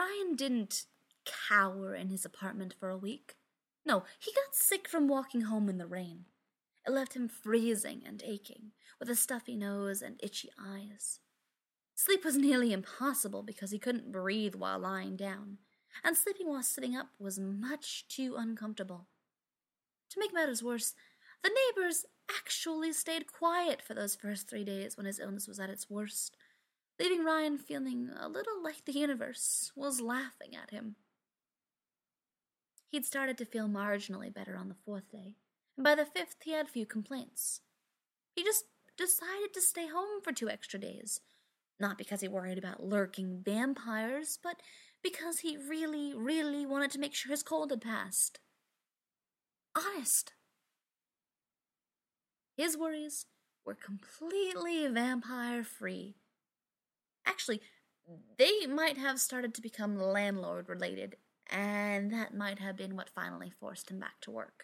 Ryan didn't cower in his apartment for a week. No, he got sick from walking home in the rain. It left him freezing and aching, with a stuffy nose and itchy eyes. Sleep was nearly impossible because he couldn't breathe while lying down, and sleeping while sitting up was much too uncomfortable. To make matters worse, the neighbors actually stayed quiet for those first 3 days when his illness was at its worst, leaving Ryan feeling a little like the universe was laughing at him. He'd started to feel marginally better on the 4th day, and by the 5th he had few complaints. He just decided to stay home for 2 extra days, not because he worried about lurking vampires, but because he really, really wanted to make sure his cold had passed. Honest. His worries were completely vampire-free. Actually, they might have started to become landlord-related, and that might have been what finally forced him back to work.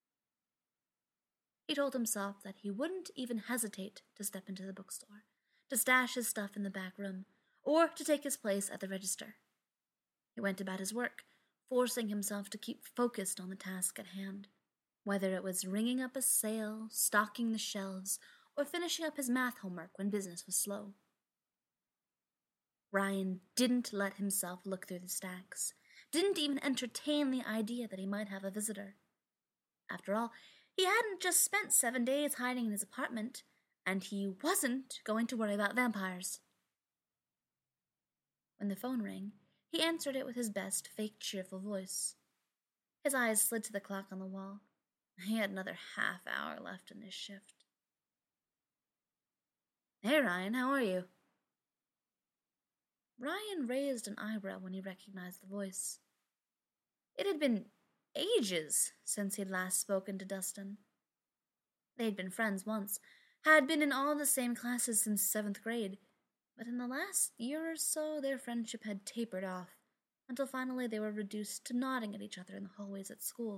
He told himself that he wouldn't even hesitate to step into the bookstore, to stash his stuff in the back room, or to take his place at the register. He went about his work, forcing himself to keep focused on the task at hand, whether it was ringing up a sale, stocking the shelves, or finishing up his math homework when business was slow. Ryan didn't let himself look through the stacks, didn't even entertain the idea that he might have a visitor. After all, he hadn't just spent 7 days hiding in his apartment, and he wasn't going to worry about vampires. When the phone rang, he answered it with his best fake cheerful voice. His eyes slid to the clock on the wall. He had another half hour left in his shift. "Hey, Ryan, how are you?" Ryan raised an eyebrow when he recognized the voice. It had been ages since he'd last spoken to Dustin. They'd been friends once, had been in all the same classes since 7th grade, but in the last year or so their friendship had tapered off, until finally they were reduced to nodding at each other in the hallways at school.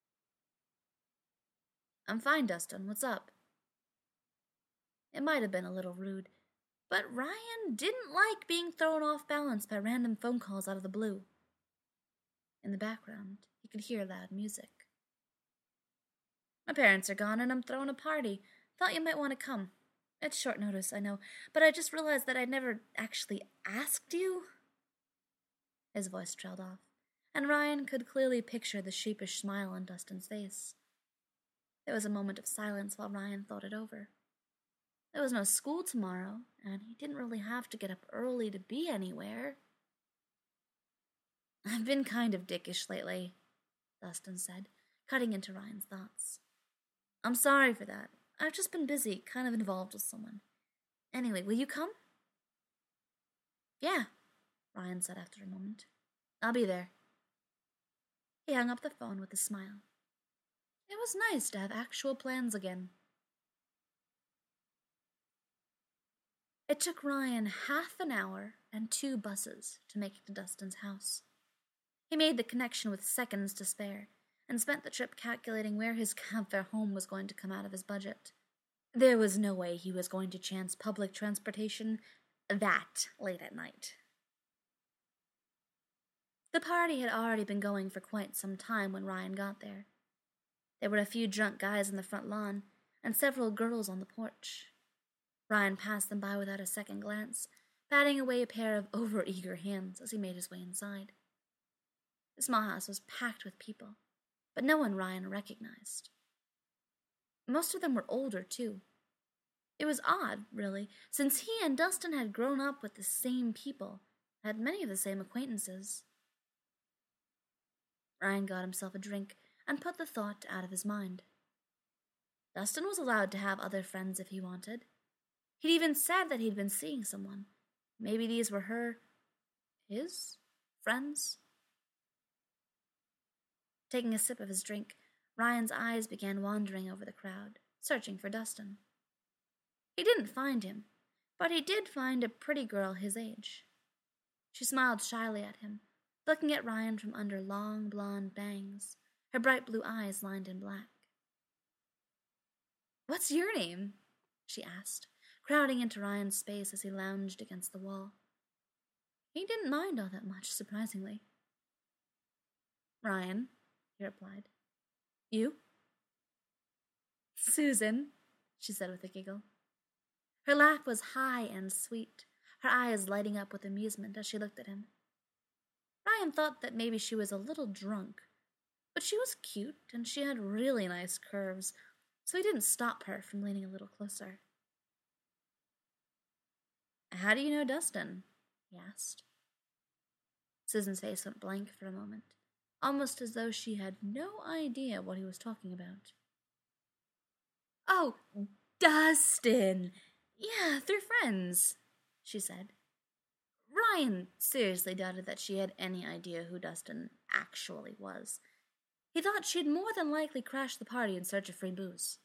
"I'm fine, Dustin. What's up?" It might have been a little rude, but Ryan didn't like being thrown off balance by random phone calls out of the blue. In the background, he could hear loud music. "My parents are gone and I'm throwing a party. Thought you might want to come. It's short notice, I know, but I just realized that I'd never actually asked you." His voice trailed off, and Ryan could clearly picture the sheepish smile on Dustin's face. There was a moment of silence while Ryan thought it over. There was no school tomorrow, and he didn't really have to get up early to be anywhere. "I've been kind of dickish lately," Dustin said, cutting into Ryan's thoughts. "I'm sorry for that. I've just been busy, kind of involved with someone. Anyway, will you come?" "Yeah," Ryan said after a moment. "I'll be there." He hung up the phone with a smile. It was nice to have actual plans again. It took Ryan half an hour and 2 buses to make it to Dustin's house. He made the connection with seconds to spare, and spent the trip calculating where his cab fare home was going to come out of his budget. There was no way he was going to chance public transportation that late at night. The party had already been going for quite some time when Ryan got there. There were a few drunk guys on the front lawn, and several girls on the porch. Ryan passed them by without a second glance, patting away a pair of over-eager hands as he made his way inside. The small house was packed with people, but no one Ryan recognized. Most of them were older, too. It was odd, really, since he and Dustin had grown up with the same people, had many of the same acquaintances. Ryan got himself a drink and put the thought out of his mind. Dustin was allowed to have other friends if he wanted. He'd even said that he'd been seeing someone. Maybe these were his friends? Taking a sip of his drink, Ryan's eyes began wandering over the crowd, searching for Dustin. He didn't find him, but he did find a pretty girl his age. She smiled shyly at him, looking at Ryan from under long blonde bangs, her bright blue eyes lined in black. "What's your name?" she asked, crowding into Ryan's space as he lounged against the wall. He didn't mind all that much, surprisingly. Ryan, he replied. You? Susan, she said with a giggle. Her laugh was high and sweet, her eyes lighting up with amusement as she looked at him. Ryan thought that maybe she was a little drunk, but she was cute and she had really nice curves, so he didn't stop her from leaning a little closer. How do you know Dustin? He asked. Susan's face went blank for a moment, almost as though she had no idea what he was talking about. Oh, Dustin! Yeah, they're friends, she said. Ryan seriously doubted that she had any idea who Dustin actually was. He thought she'd more than likely crashed the party in search of free booze.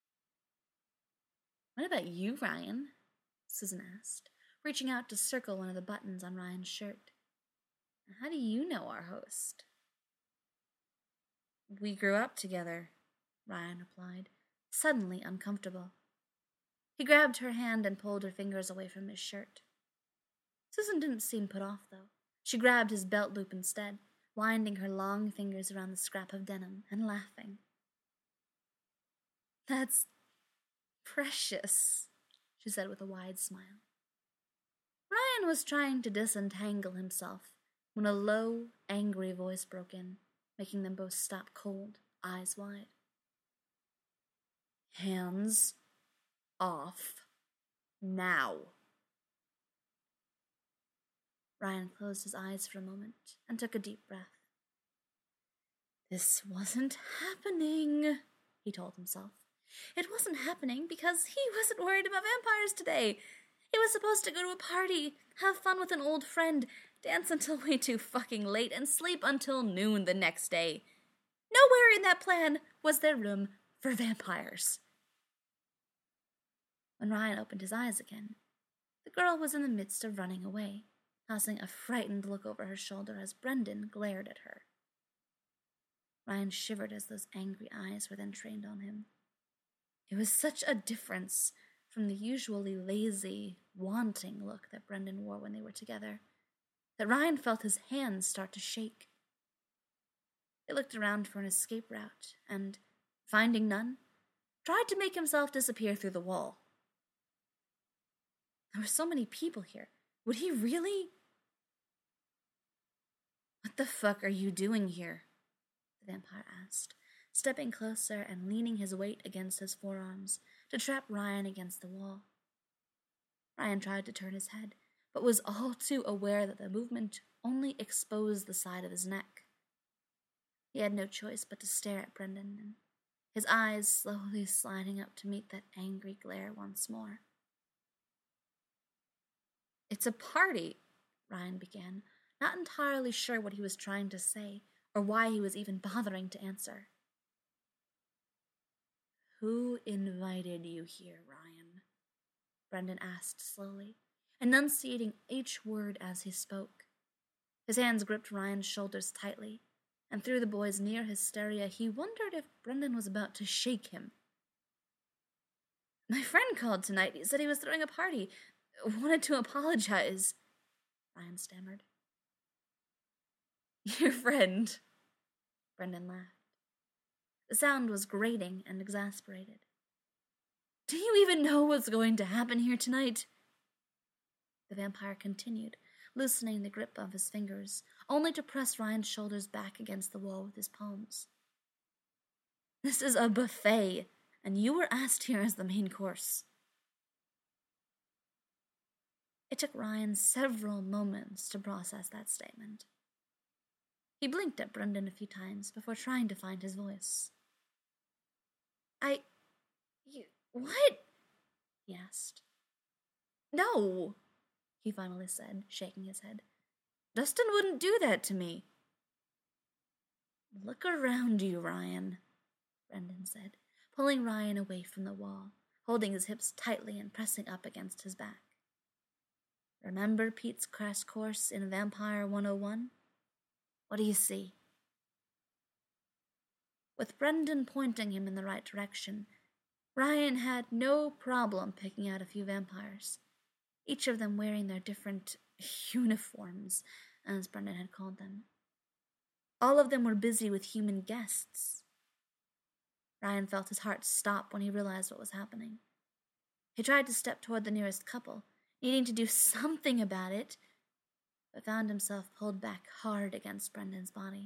What about you, Ryan? Susan asked, reaching out to circle one of the buttons on Ryan's shirt. How do you know our host? We grew up together, Ryan replied, suddenly uncomfortable. He grabbed her hand and pulled her fingers away from his shirt. Susan didn't seem put off, though. She grabbed his belt loop instead, winding her long fingers around the scrap of denim and laughing. That's precious, she said with a wide smile. Ryan was trying to disentangle himself when a low, angry voice broke in, making them both stop cold, eyes wide. Hands off now. Ryan closed his eyes for a moment and took a deep breath. This wasn't happening, he told himself. It wasn't happening because he wasn't worried about vampires today. He was supposed to go to a party, have fun with an old friend, dance until way too fucking late, and sleep until noon the next day. Nowhere in that plan was there room for vampires. When Ryan opened his eyes again, the girl was in the midst of running away, tossing a frightened look over her shoulder as Brendan glared at her. Ryan shivered as those angry eyes were then trained on him. It was such a difference from the usually lazy, wanting look that Brendan wore when they were together, that Ryan felt his hands start to shake. He looked around for an escape route and, finding none, tried to make himself disappear through the wall. There were so many people here. Would he really? What the fuck are you doing here? The vampire asked, stepping closer and leaning his weight against his forearms to trap Ryan against the wall. Ryan tried to turn his head, but was all too aware that the movement only exposed the side of his neck. He had no choice but to stare at Brendan, his eyes slowly sliding up to meet that angry glare once more. It's a party, Ryan began, not entirely sure what he was trying to say or why he was even bothering to answer. Who invited you here, Ryan? Brendan asked slowly, enunciating each word as he spoke. His hands gripped Ryan's shoulders tightly, and through the boy's near hysteria, he wondered if Brendan was about to shake him. My friend called tonight. He said he was throwing a party. Wanted to apologize, Ryan stammered. Your friend, Brendan laughed. The sound was grating and exasperated. Do you even know what's going to happen here tonight? The vampire continued, loosening the grip of his fingers, only to press Ryan's shoulders back against the wall with his palms. This is a buffet, and you were asked here as the main course. It took Ryan several moments to process that statement. He blinked at Brendan a few times before trying to find his voice. What? He asked. No, he finally said, shaking his head. Dustin wouldn't do that to me. Look around you, Ryan, Brendan said, pulling Ryan away from the wall, holding his hips tightly and pressing up against his back. Remember Pete's crash course in Vampire 101? What do you see? With Brendan pointing him in the right direction, Ryan had no problem picking out a few vampires, each of them wearing their different uniforms, as Brendan had called them. All of them were busy with human guests. Ryan felt his heart stop when he realized what was happening. He tried to step toward the nearest couple, needing to do something about it, but found himself pulled back hard against Brendan's body.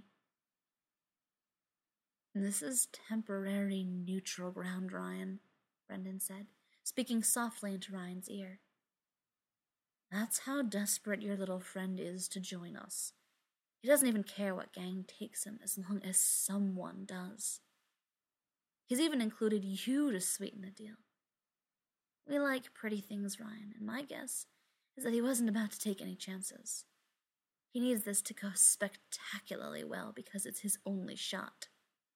"This is temporary neutral ground, Ryan," Brendan said, speaking softly into Ryan's ear. "That's how desperate your little friend is to join us. He doesn't even care what gang takes him as long as someone does. He's even included you to sweeten the deal. We like pretty things, Ryan, and my guess is that he wasn't about to take any chances. He needs this to go spectacularly well because it's his only shot."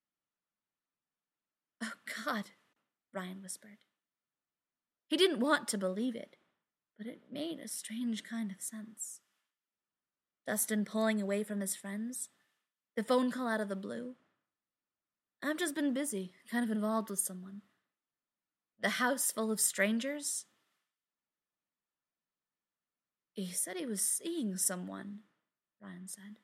"Oh, God," Ryan whispered. He didn't want to believe it, but it made a strange kind of sense. Dustin pulling away from his friends, the phone call out of the blue. "I've just been busy, kind of involved with someone. The house full of strangers?" "He said he was seeing someone," Ryan said.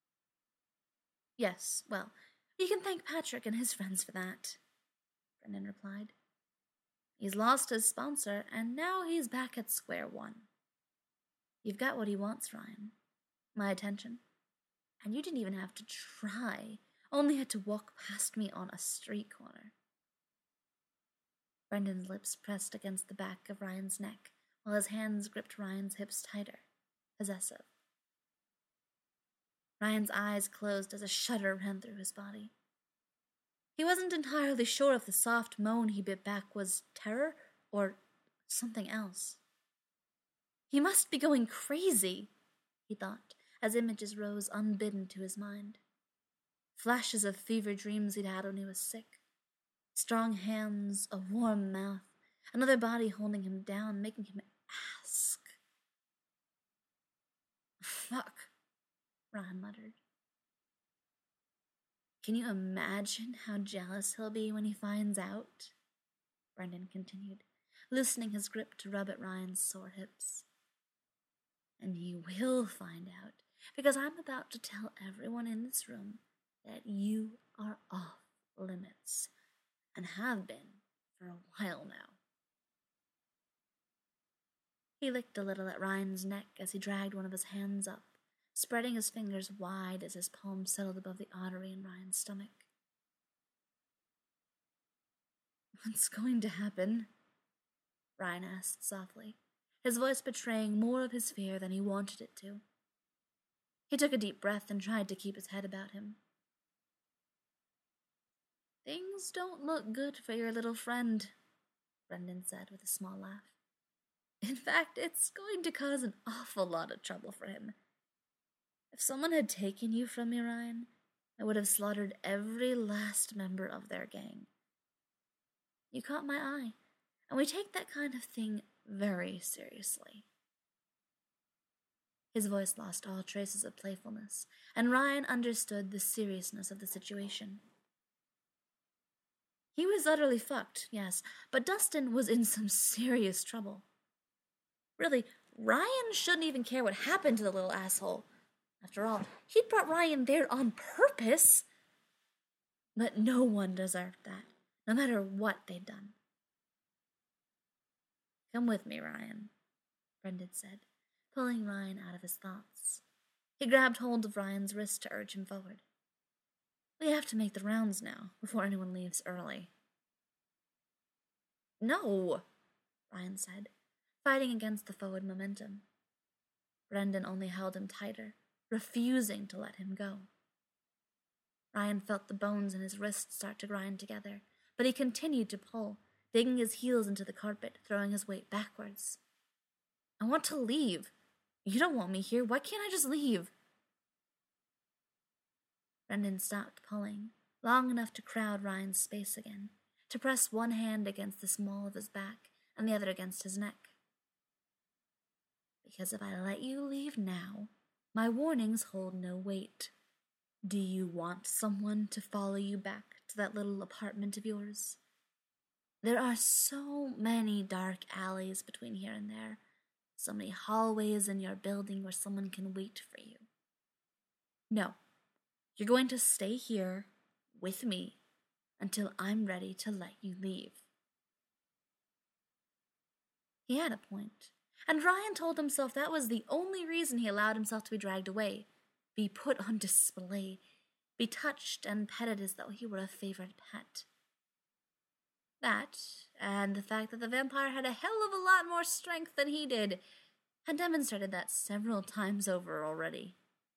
"Yes, well, you can thank Patrick and his friends for that," Brendan replied. "He's lost his sponsor, and now he's back at square one. You've got what he wants, Ryan. My attention. And you didn't even have to try, only had to walk past me on a street corner." Brendan's lips pressed against the back of Ryan's neck, while his hands gripped Ryan's hips tighter, possessive. Ryan's eyes closed as a shudder ran through his body. He wasn't entirely sure if the soft moan he bit back was terror or something else. He must be going crazy, he thought, as images rose unbidden to his mind. Flashes of fever dreams he'd had when he was sick. Strong hands, a warm mouth, another body holding him down, making him ask. "Fuck," Ron muttered. "Can you imagine how jealous he'll be when he finds out?" Brendan continued, loosening his grip to rub at Ryan's sore hips. "And he will find out, because I'm about to tell everyone in this room that you are off limits, and have been for a while now." He licked a little at Ryan's neck as he dragged one of his hands up, spreading his fingers wide as his palm settled above the artery in Ryan's stomach. "What's going to happen?" Ryan asked softly, his voice betraying more of his fear than he wanted it to. He took a deep breath and tried to keep his head about him. "Things don't look good for your little friend," Brendan said with a small laugh. "In fact, it's going to cause an awful lot of trouble for him. If someone had taken you from me, Ryan, I would have slaughtered every last member of their gang. You caught my eye, and we take that kind of thing very seriously." His voice lost all traces of playfulness, and Ryan understood the seriousness of the situation. He was utterly fucked, yes, but Dustin was in some serious trouble. Really, Ryan shouldn't even care what happened to the little asshole. After all, he'd brought Ryan there on purpose. But no one deserved that, no matter what they'd done. "Come with me, Ryan," Brendan said, pulling Ryan out of his thoughts. He grabbed hold of Ryan's wrist to urge him forward. "We have to make the rounds now, before anyone leaves early." "No," Ryan said, fighting against the forward momentum. Brendan only held him tighter, refusing to let him go. Ryan felt the bones in his wrists start to grind together, but he continued to pull, digging his heels into the carpet, throwing his weight backwards. "I want to leave. You don't want me here. Why can't I just leave?" Brendan stopped pulling, long enough to crowd Ryan's space again, to press one hand against the small of his back and the other against his neck. "Because if I let you leave now, my warnings hold no weight. Do you want someone to follow you back to that little apartment of yours? There are so many dark alleys between here and there. So many hallways in your building where someone can wait for you. No, you're going to stay here with me until I'm ready to let you leave. He had a point, and Ryan told himself that was the only reason he allowed himself to be dragged away, be put on display, be touched and petted as though he were a favorite pet. That, and the fact that the vampire had a hell of a lot more strength than he did, had demonstrated that several times over already.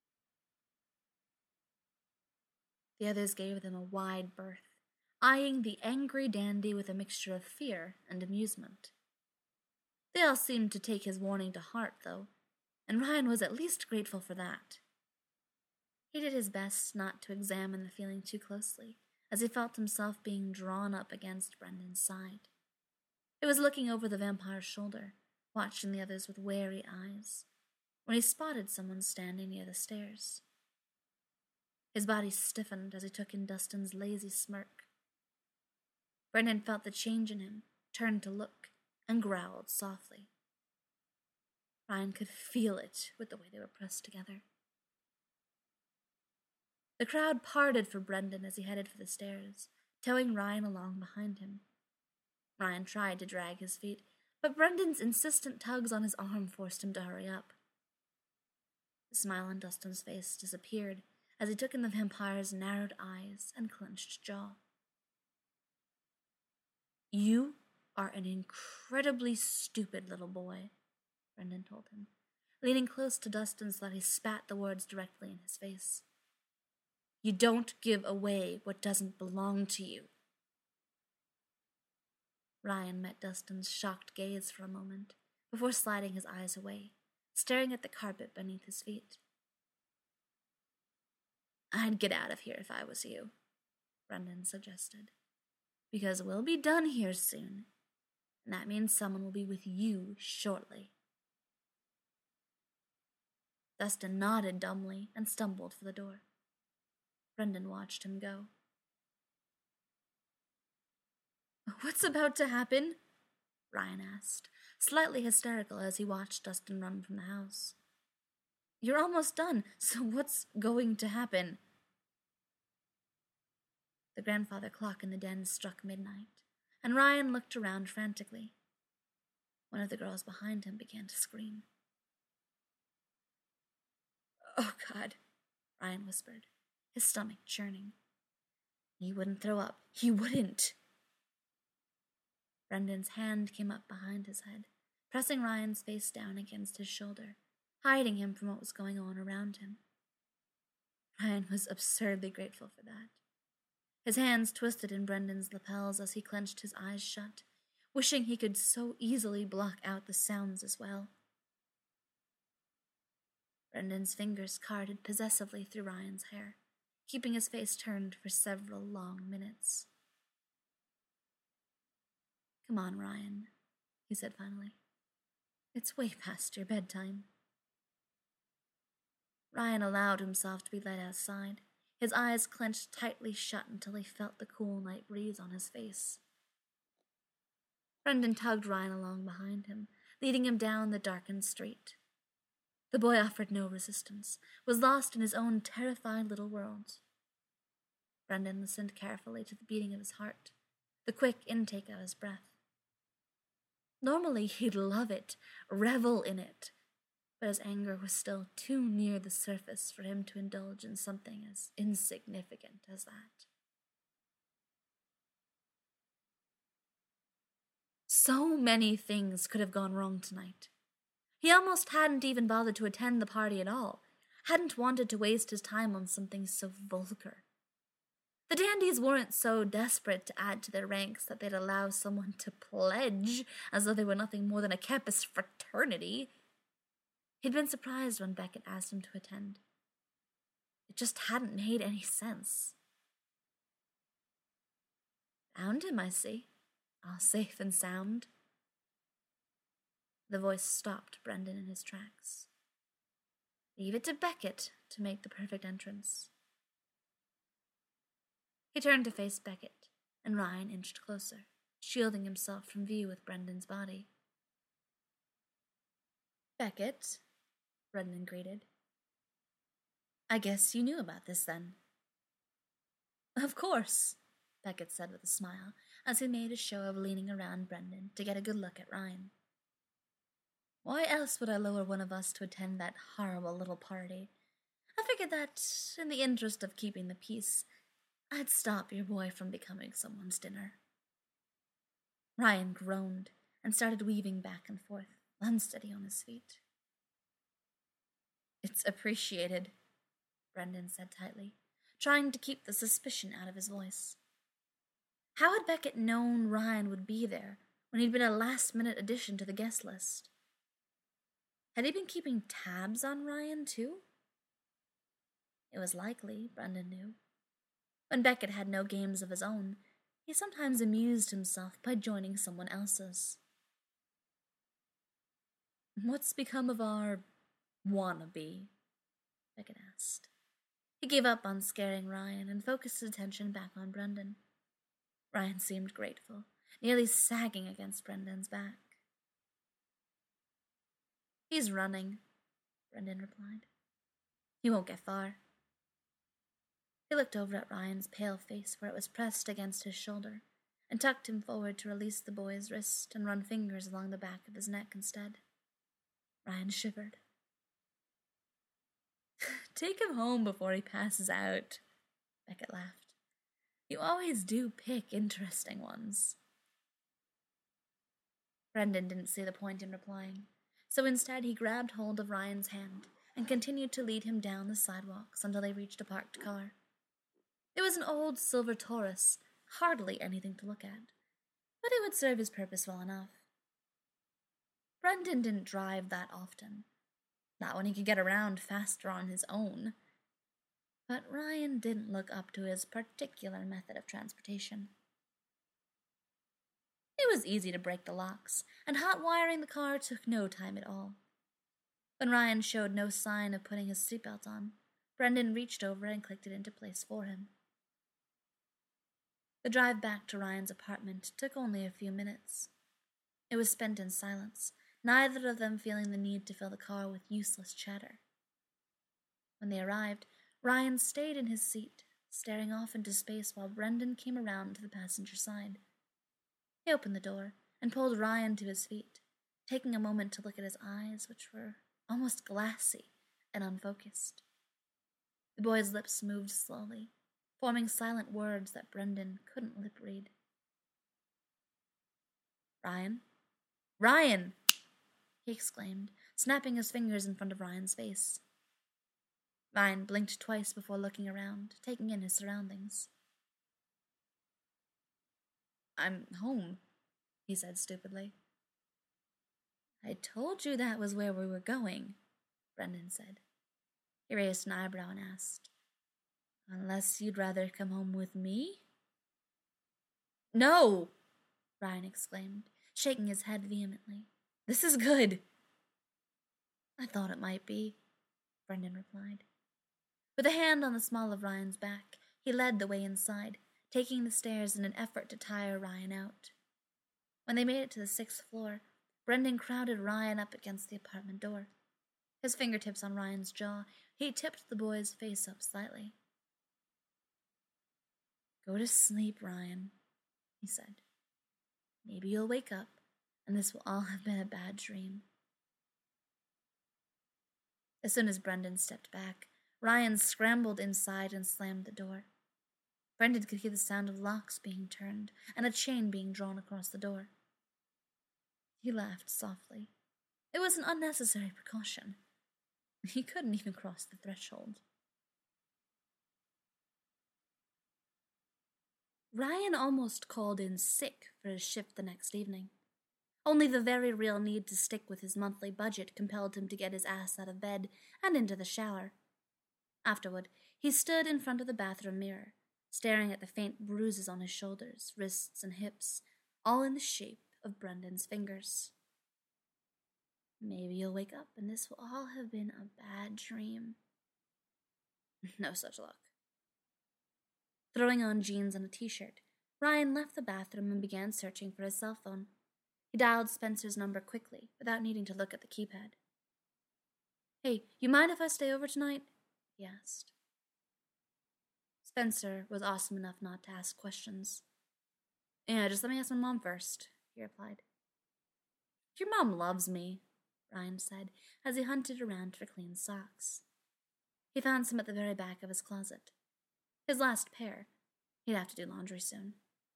The others gave them a wide berth, eyeing the angry dandy with a mixture of fear and amusement. They all seemed to take his warning to heart, though, and Ryan was at least grateful for that. He did his best not to examine the feeling too closely, as he felt himself being drawn up against Brendan's side. He was looking over the vampire's shoulder, watching the others with wary eyes, when he spotted someone standing near the stairs. His body stiffened as he took in Dustin's lazy smirk. Brendan felt the change in him, turned to look, and growled softly. Ryan could feel it with the way they were pressed together. The crowd parted for Brendan as he headed for the stairs, towing Ryan along behind him. Ryan tried to drag his feet, but Brendan's insistent tugs on his arm forced him to hurry up. The smile on Dustin's face disappeared as he took in the vampire's narrowed eyes and clenched jaw. "You are an incredibly stupid little boy," Brendan told him, leaning close to Dustin so that he spat the words directly in his face. "You don't give away what doesn't belong to you." Ryan met Dustin's shocked gaze for a moment, before sliding his eyes away, staring at the carpet beneath his feet. "I'd get out of here if I was you," Brendan suggested, "because we'll be done here soon, and that means someone will be with you shortly." Dustin nodded dumbly and stumbled for the door. Brendan watched him go. "What's about to happen?" Ryan asked, slightly hysterical as he watched Dustin run from the house. "You're almost done, so what's going to happen?" The grandfather clock in the den struck midnight, and Ryan looked around frantically. One of the girls behind him began to scream. "Oh, God," Ryan whispered, his stomach churning. He wouldn't throw up. He wouldn't. Brendan's hand came up behind his head, pressing Ryan's face down against his shoulder, hiding him from what was going on around him. Ryan was absurdly grateful for that. His hands twisted in Brendan's lapels as he clenched his eyes shut, wishing he could so easily block out the sounds as well. Brendan's fingers carted possessively through Ryan's hair, keeping his face turned for several long minutes. "Come on, Ryan," he said finally. "It's way past your bedtime." Ryan allowed himself to be led outside, his eyes clenched tightly shut until he felt the cool night breeze on his face. Brendan tugged Ryan along behind him, leading him down the darkened street. The boy offered no resistance, was lost in his own terrified little world. Brendan listened carefully to the beating of his heart, the quick intake of his breath. Normally he'd love it, revel in it, but his anger was still too near the surface for him to indulge in something as insignificant as that. So many things could have gone wrong tonight. He almost hadn't even bothered to attend the party at all, hadn't wanted to waste his time on something so vulgar. The dandies weren't so desperate to add to their ranks that they'd allow someone to pledge as though they were nothing more than a campus fraternity. He'd been surprised when Beckett asked him to attend. It just hadn't made any sense. "Found him, I see. All safe and sound." The voice stopped Brendan in his tracks. "Leave it to Beckett to make the perfect entrance." He turned to face Beckett, and Ryan inched closer, shielding himself from view with Brendan's body. Beckett, Brendan greeted. I guess you knew about this then. Of course, Beckett said with a smile, as he made a show of leaning around Brendan to get a good look at Ryan. Why else would I lower one of us to attend that horrible little party? I figured that, in the interest of keeping the peace, I'd stop your boy from becoming someone's dinner. Ryan groaned and started weaving back and forth, unsteady on his feet. It's appreciated, Brendan said tightly, trying to keep the suspicion out of his voice. How had Beckett known Ryan would be there when he'd been a last-minute addition to the guest list? Had he been keeping tabs on Ryan, too? It was likely, Brendan knew. When Beckett had no games of his own, he sometimes amused himself by joining someone else's. What's become of our wannabe? Beckett asked. He gave up on scaring Ryan and focused his attention back on Brendan. Ryan seemed grateful, nearly sagging against Brendan's back. He's running, Brendan replied. He won't get far. He looked over at Ryan's pale face where it was pressed against his shoulder, and tucked him forward to release the boy's wrist and run fingers along the back of his neck instead. Ryan shivered. Take him home before he passes out, Beckett laughed. You always do pick interesting ones. Brendan didn't see the point in replying, so instead he grabbed hold of Ryan's hand and continued to lead him down the sidewalks until they reached a parked car. It was an old silver Taurus, hardly anything to look at, but it would serve his purpose well enough. Brendan didn't drive that often, not when he could get around faster on his own. But Ryan didn't look up to his particular method of transportation. It was easy to break the locks, and hot wiring the car took no time at all. When Ryan showed no sign of putting his seatbelt on, Brendan reached over and clicked it into place for him. The drive back to Ryan's apartment took only a few minutes. It was spent in silence, neither of them feeling the need to fill the car with useless chatter. When they arrived, Ryan stayed in his seat, staring off into space while Brendan came around to the passenger side. He opened the door and pulled Ryan to his feet, taking a moment to look at his eyes, which were almost glassy and unfocused. The boy's lips moved slowly, forming silent words that Brendan couldn't lip read. Ryan? Ryan! He exclaimed, snapping his fingers in front of Ryan's face. Ryan blinked twice before looking around, taking in his surroundings. I'm home, he said stupidly. I told you that was where we were going, Brendan said. He raised an eyebrow and asked, Unless you'd rather come home with me? No, Ryan exclaimed, shaking his head vehemently. This is good. I thought it might be, Brendan replied. With a hand on the small of Ryan's back, he led the way inside, taking the stairs in an effort to tire Ryan out. When they made it to the 6th floor, Brendan crowded Ryan up against the apartment door. His fingertips on Ryan's jaw, he tipped the boy's face up slightly. Go to sleep, Ryan, he said. Maybe you'll wake up, and this will all have been a bad dream. As soon as Brendan stepped back, Ryan scrambled inside and slammed the door. Brendan could hear the sound of locks being turned and a chain being drawn across the door. He laughed softly. It was an unnecessary precaution. He couldn't even cross the threshold. Ryan almost called in sick for his shift the next evening. Only the very real need to stick with his monthly budget compelled him to get his ass out of bed and into the shower. Afterward, he stood in front of the bathroom mirror, staring at the faint bruises on his shoulders, wrists, and hips, all in the shape of Brendan's fingers. Maybe you'll wake up and this will all have been a bad dream. No such luck. Throwing on jeans and a t-shirt, Ryan left the bathroom and began searching for his cell phone. He dialed Spencer's number quickly, without needing to look at the keypad. Hey, you mind if I stay over tonight? He asked. Spencer was awesome enough not to ask questions. Yeah, just let me ask my mom first, he replied. Your mom loves me, Ryan said as he hunted around for clean socks. He found some at the very back of his closet. His last pair. He'd have to do laundry soon.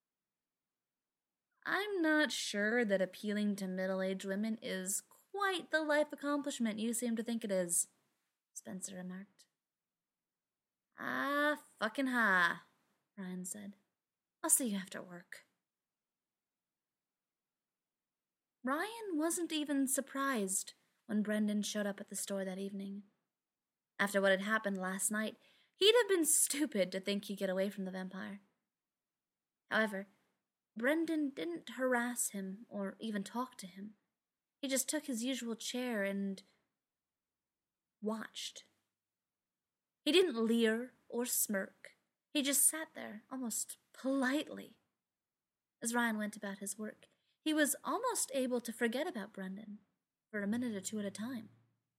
I'm not sure that appealing to middle-aged women is quite the life accomplishment you seem to think it is, Spencer remarked. Ah, fucking ha, Ryan said. I'll see you after work. Ryan wasn't even surprised when Brendan showed up at the store that evening. After what had happened last night, he'd have been stupid to think he'd get away from the vampire. However, Brendan didn't harass him or even talk to him. He just took his usual chair and watched. He didn't leer or smirk. He just sat there, almost politely. As Ryan went about his work, he was almost able to forget about Brendan for a minute or two at a time.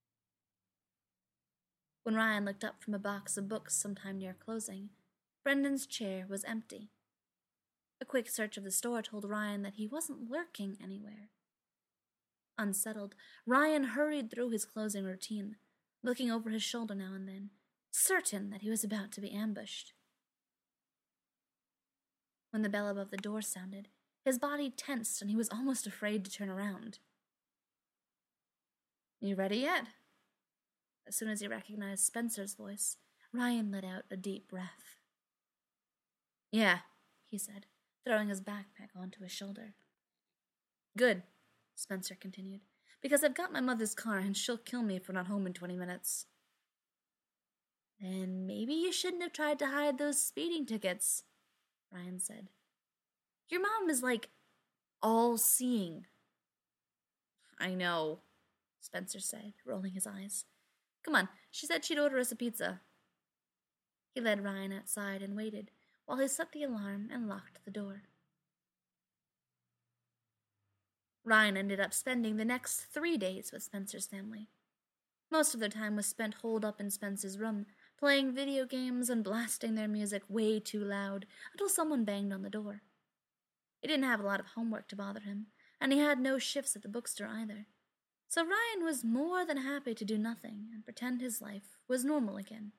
When Ryan looked up from a box of books sometime near closing, Brendan's chair was empty. A quick search of the store told Ryan that he wasn't lurking anywhere. Unsettled, Ryan hurried through his closing routine, looking over his shoulder now and then, certain that he was about to be ambushed. When the bell above the door sounded, his body tensed and he was almost afraid to turn around. You ready yet? As soon as he recognized Spencer's voice, Ryan let out a deep breath. Yeah, he said, throwing his backpack onto his shoulder. Good, Spencer continued, because I've got my mother's car and she'll kill me if we're not home in 20 minutes. Then maybe you shouldn't have tried to hide those speeding tickets, Ryan said. Your mom is like all-seeing. I know, Spencer said, rolling his eyes. Come on, she said she'd order us a pizza. He led Ryan outside and waited while he set the alarm and locked the door. Ryan ended up spending the next 3 days with Spencer's family. Most of their time was spent holed up in Spencer's room, playing video games and blasting their music way too loud until someone banged on the door. He didn't have a lot of homework to bother him, and he had no shifts at the bookstore either. So Ryan was more than happy to do nothing and pretend his life was normal again.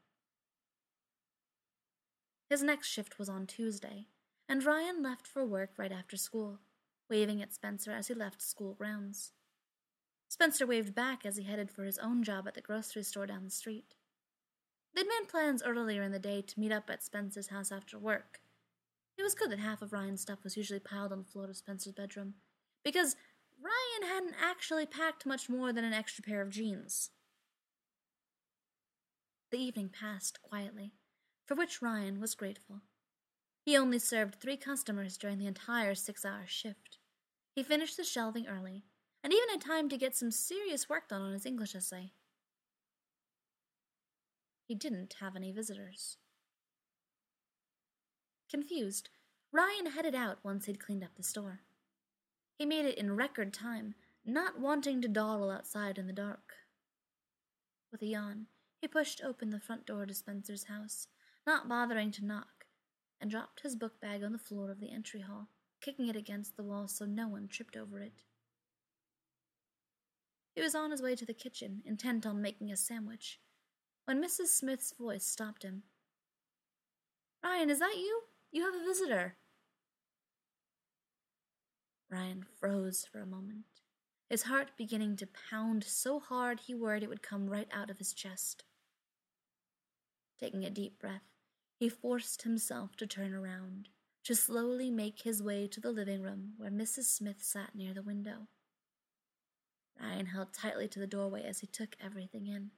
His next shift was on Tuesday, and Ryan left for work right after school, waving at Spencer as he left school grounds. Spencer waved back as he headed for his own job at the grocery store down the street. They'd made plans earlier in the day to meet up at Spencer's house after work. It was good that half of Ryan's stuff was usually piled on the floor of Spencer's bedroom, because Ryan hadn't actually packed much more than an extra pair of jeans. The evening passed quietly, for which Ryan was grateful. He only served 3 customers during the entire 6-hour shift. He finished the shelving early, and even had time to get some serious work done on his English essay. He didn't have any visitors. Confused, Ryan headed out once he'd cleaned up the store. He made it in record time, not wanting to dawdle outside in the dark. With a yawn, he pushed open the front door to Spencer's house, not bothering to knock, and dropped his book bag on the floor of the entry hall, kicking it against the wall so no one tripped over it. He was on his way to the kitchen, intent on making a sandwich, when Mrs. Smith's voice stopped him. Ryan, is that you? You have a visitor. Ryan froze for a moment, his heart beginning to pound so hard he worried it would come right out of his chest. Taking a deep breath, he forced himself to turn around, to slowly make his way to the living room where Mrs. Smith sat near the window. Ryan held tightly to the doorway as he took everything in.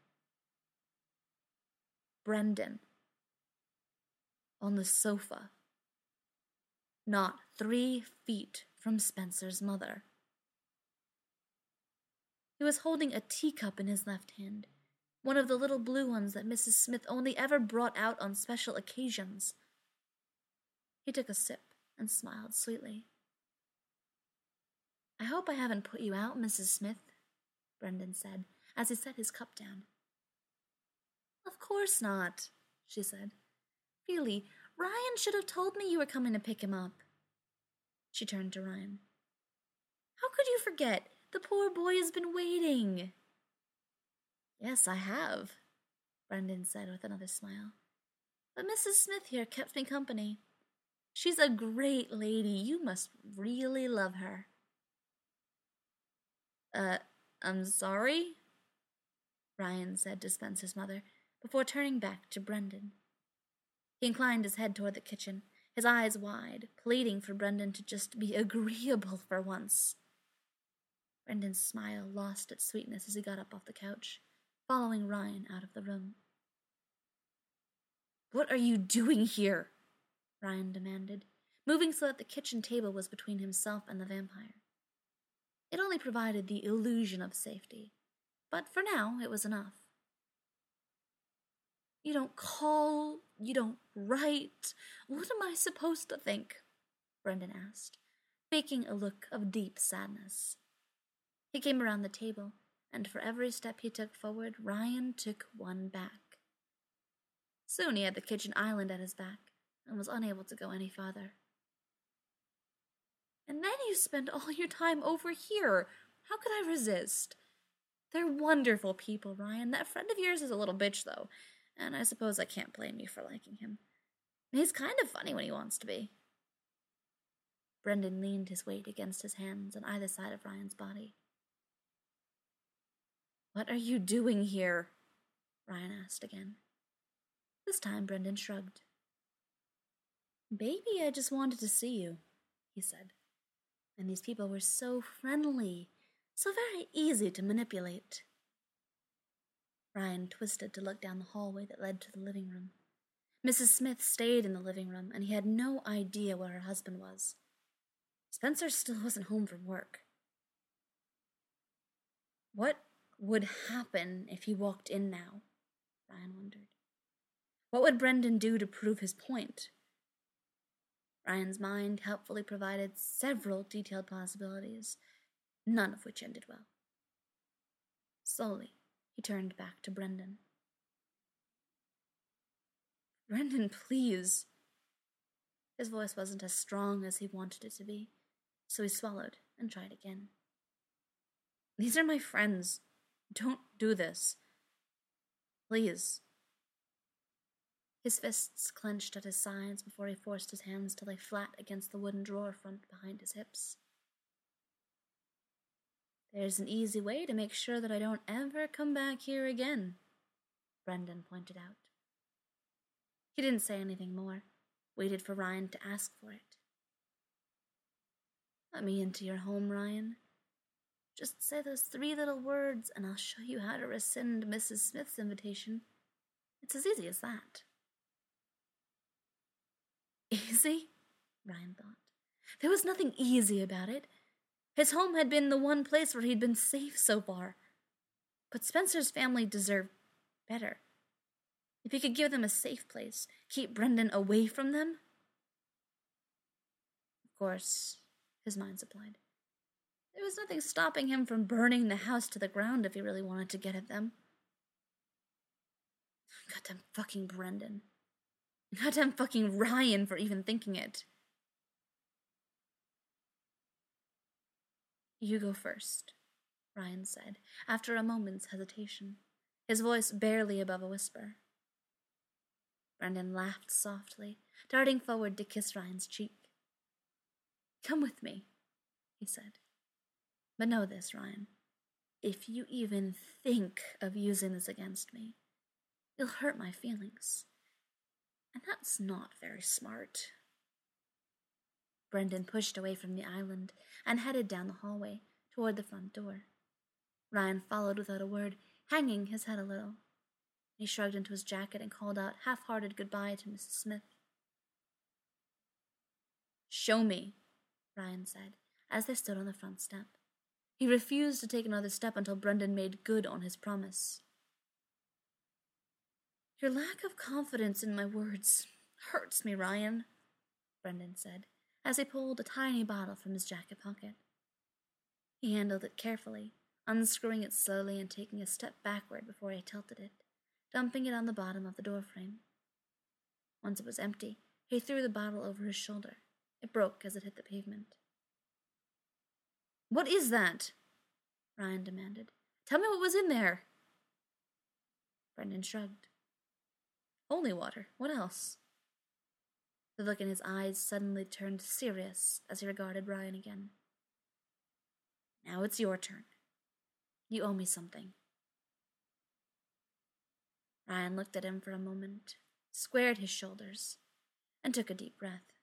Brendan. On the sofa. Not 3 feet from Spencer's mother. He was holding a teacup in his left hand, one of the little blue ones that Mrs. Smith only ever brought out on special occasions. He took a sip and smiled sweetly. I hope I haven't put you out, Mrs. Smith, Brendan said as he set his cup down. Of course not, she said. Really, Ryan should have told me you were coming to pick him up. She turned to Ryan. How could you forget? The poor boy has been waiting. Yes, I have, Brendan said with another smile. But Mrs. Smith here kept me company. She's a great lady. You must really love her. I'm sorry? Ryan said to Spencer's mother, before turning back to Brendan. He inclined his head toward the kitchen, his eyes wide, pleading for Brendan to just be agreeable for once. Brendan's smile lost its sweetness as he got up off the couch, following Ryan out of the room. What are you doing here? Ryan demanded, moving so that the kitchen table was between himself and the vampire. It only provided the illusion of safety, but for now it was enough. You don't call, you don't write. What am I supposed to think? Brendan asked, faking a look of deep sadness. He came around the table, and for every step he took forward, Ryan took one back. Soon he had the kitchen island at his back, and was unable to go any farther. And then you spend all your time over here. How could I resist? They're wonderful people, Ryan. That friend of yours is a little bitch, though, and I suppose I can't blame you for liking him. He's kind of funny when he wants to be. Brendan leaned his weight against his hands on either side of Ryan's body. What are you doing here? Ryan asked again. This time Brendan shrugged. Baby, I just wanted to see you, he said. And these people were so friendly, so very easy to manipulate. Ryan twisted to look down the hallway that led to the living room. Mrs. Smith stayed in the living room, and he had no idea where her husband was. Spencer still wasn't home from work. What would happen if he walked in now? Ryan wondered. What would Brendan do to prove his point? Ryan's mind helpfully provided several detailed possibilities, none of which ended well. Slowly, he turned back to Brendan. Brendan, please. His voice wasn't as strong as he wanted it to be, so he swallowed and tried again. These are my friends. Don't do this. Please. His fists clenched at his sides before he forced his hands to lay flat against the wooden drawer front behind his hips. There's an easy way to make sure that I don't ever come back here again, Brendan pointed out. He didn't say anything more, waited for Ryan to ask for it. Let me into your home, Ryan. Just say those 3 little words and I'll show you how to rescind Mrs. Smith's invitation. It's as easy as that. Easy? Ryan thought. There was nothing easy about it. His home had been the one place where he'd been safe so far. But Spencer's family deserved better. If he could give them a safe place, keep Brendan away from them. Of course, his mind supplied. There was nothing stopping him from burning the house to the ground if he really wanted to get at them. Goddamn fucking Brendan. Goddamn fucking Ryan for even thinking it. You go first, Ryan said, after a moment's hesitation, his voice barely above a whisper. Brendan laughed softly, darting forward to kiss Ryan's cheek. Come with me, he said. But know this, Ryan. If you even think of using this against me, you'll hurt my feelings. And that's not very smart. Brendan pushed away from the island and headed down the hallway toward the front door. Ryan followed without a word, hanging his head a little. He shrugged into his jacket and called out half-hearted goodbye to Mrs. Smith. Show me, Ryan said, as they stood on the front step. He refused to take another step until Brendan made good on his promise. Your lack of confidence in my words hurts me, Ryan, Brendan said, as he pulled a tiny bottle from his jacket pocket. He handled it carefully, unscrewing it slowly and taking a step backward before he tilted it, dumping it on the bottom of the doorframe. Once it was empty, he threw the bottle over his shoulder. It broke as it hit the pavement. "What is that?" Ryan demanded. "Tell me what was in there." Brendan shrugged. "Holy water. What else?" The look in his eyes suddenly turned serious as he regarded Ryan again. "Now it's your turn. You owe me something." Ryan looked at him for a moment, squared his shoulders, and took a deep breath.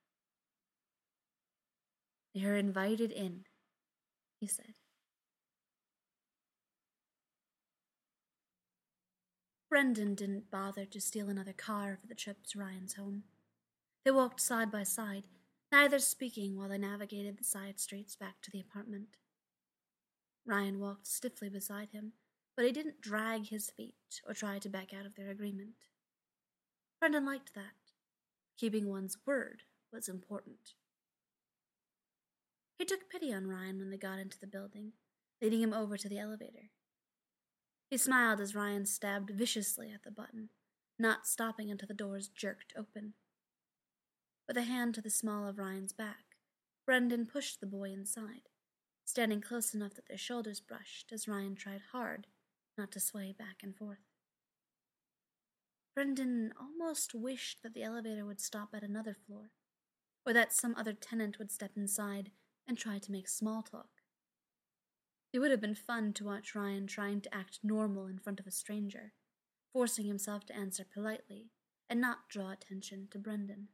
"You're invited in," he said. Brendan didn't bother to steal another car for the trip to Ryan's home. They walked side by side, neither speaking while they navigated the side streets back to the apartment. Ryan walked stiffly beside him, but he didn't drag his feet or try to back out of their agreement. Brendan liked that. Keeping one's word was important. He took pity on Ryan when they got into the building, leading him over to the elevator. He smiled as Ryan stabbed viciously at the button, not stopping until the doors jerked open. With a hand to the small of Ryan's back, Brendan pushed the boy inside, standing close enough that their shoulders brushed as Ryan tried hard not to sway back and forth. Brendan almost wished that the elevator would stop at another floor, or that some other tenant would step inside and try to make small talk. It would have been fun to watch Ryan trying to act normal in front of a stranger, forcing himself to answer politely and not draw attention to Brendan.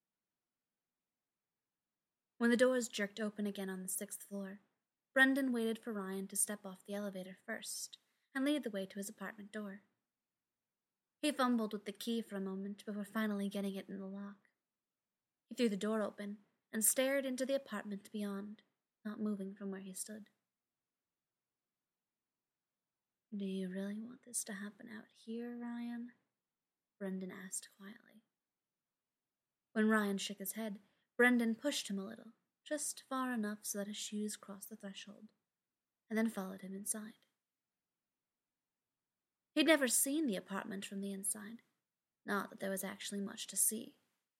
When the doors jerked open again on the 6th floor, Brendan waited for Ryan to step off the elevator first and lead the way to his apartment door. He fumbled with the key for a moment before finally getting it in the lock. He threw the door open and stared into the apartment beyond, not moving from where he stood. "Do you really want this to happen out here, Ryan?" Brendan asked quietly. When Ryan shook his head, Brendan pushed him a little, just far enough so that his shoes crossed the threshold, and then followed him inside. He'd never seen the apartment from the inside, not that there was actually much to see.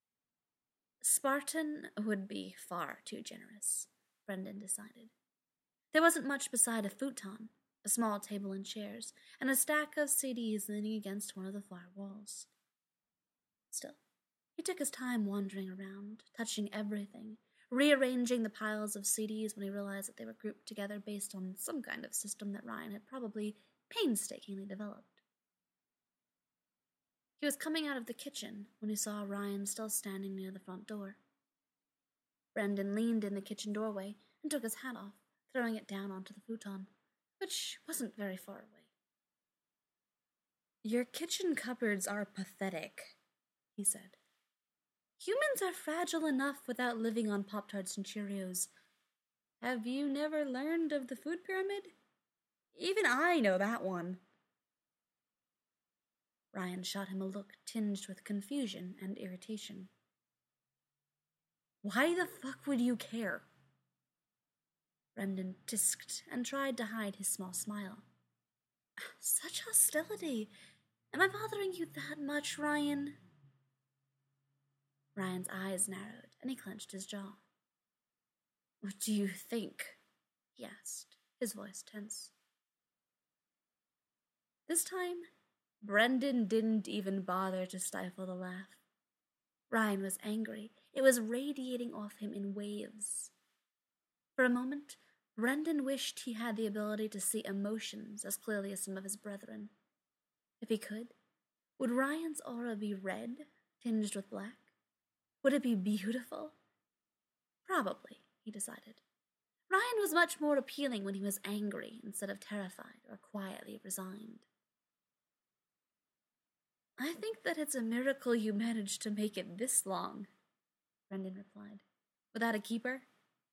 Spartan would be far too generous, Brendan decided. There wasn't much beside a futon, a small table and chairs, and a stack of CDs leaning against one of the far walls. Still, he took his time wandering around, touching everything, rearranging the piles of CDs when he realized that they were grouped together based on some kind of system that Ryan had probably painstakingly developed. He was coming out of the kitchen when he saw Ryan still standing near the front door. Brendan leaned in the kitchen doorway and took his hat off, throwing it down onto the futon, which wasn't very far away. "Your kitchen cupboards are pathetic," he said. "Humans are fragile enough without living on Pop-Tarts and Cheerios. Have you never learned of the food pyramid? Even I know that one." Ryan shot him a look tinged with confusion and irritation. "Why the fuck would you care?" Brendan tisked and tried to hide his small smile. "Such hostility. Am I bothering you that much, Ryan?" Ryan's eyes narrowed, and he clenched his jaw. "What do you think?" he asked, his voice tense. This time, Brendan didn't even bother to stifle the laugh. Ryan was angry. It was radiating off him in waves. For a moment, Brendan wished he had the ability to see emotions as clearly as some of his brethren. If he could, would Ryan's aura be red, tinged with black? Would it be beautiful? Probably, he decided. Ryan was much more appealing when he was angry instead of terrified or quietly resigned. "I think that it's a miracle you managed to make it this long," Brendan replied. "Without a keeper?"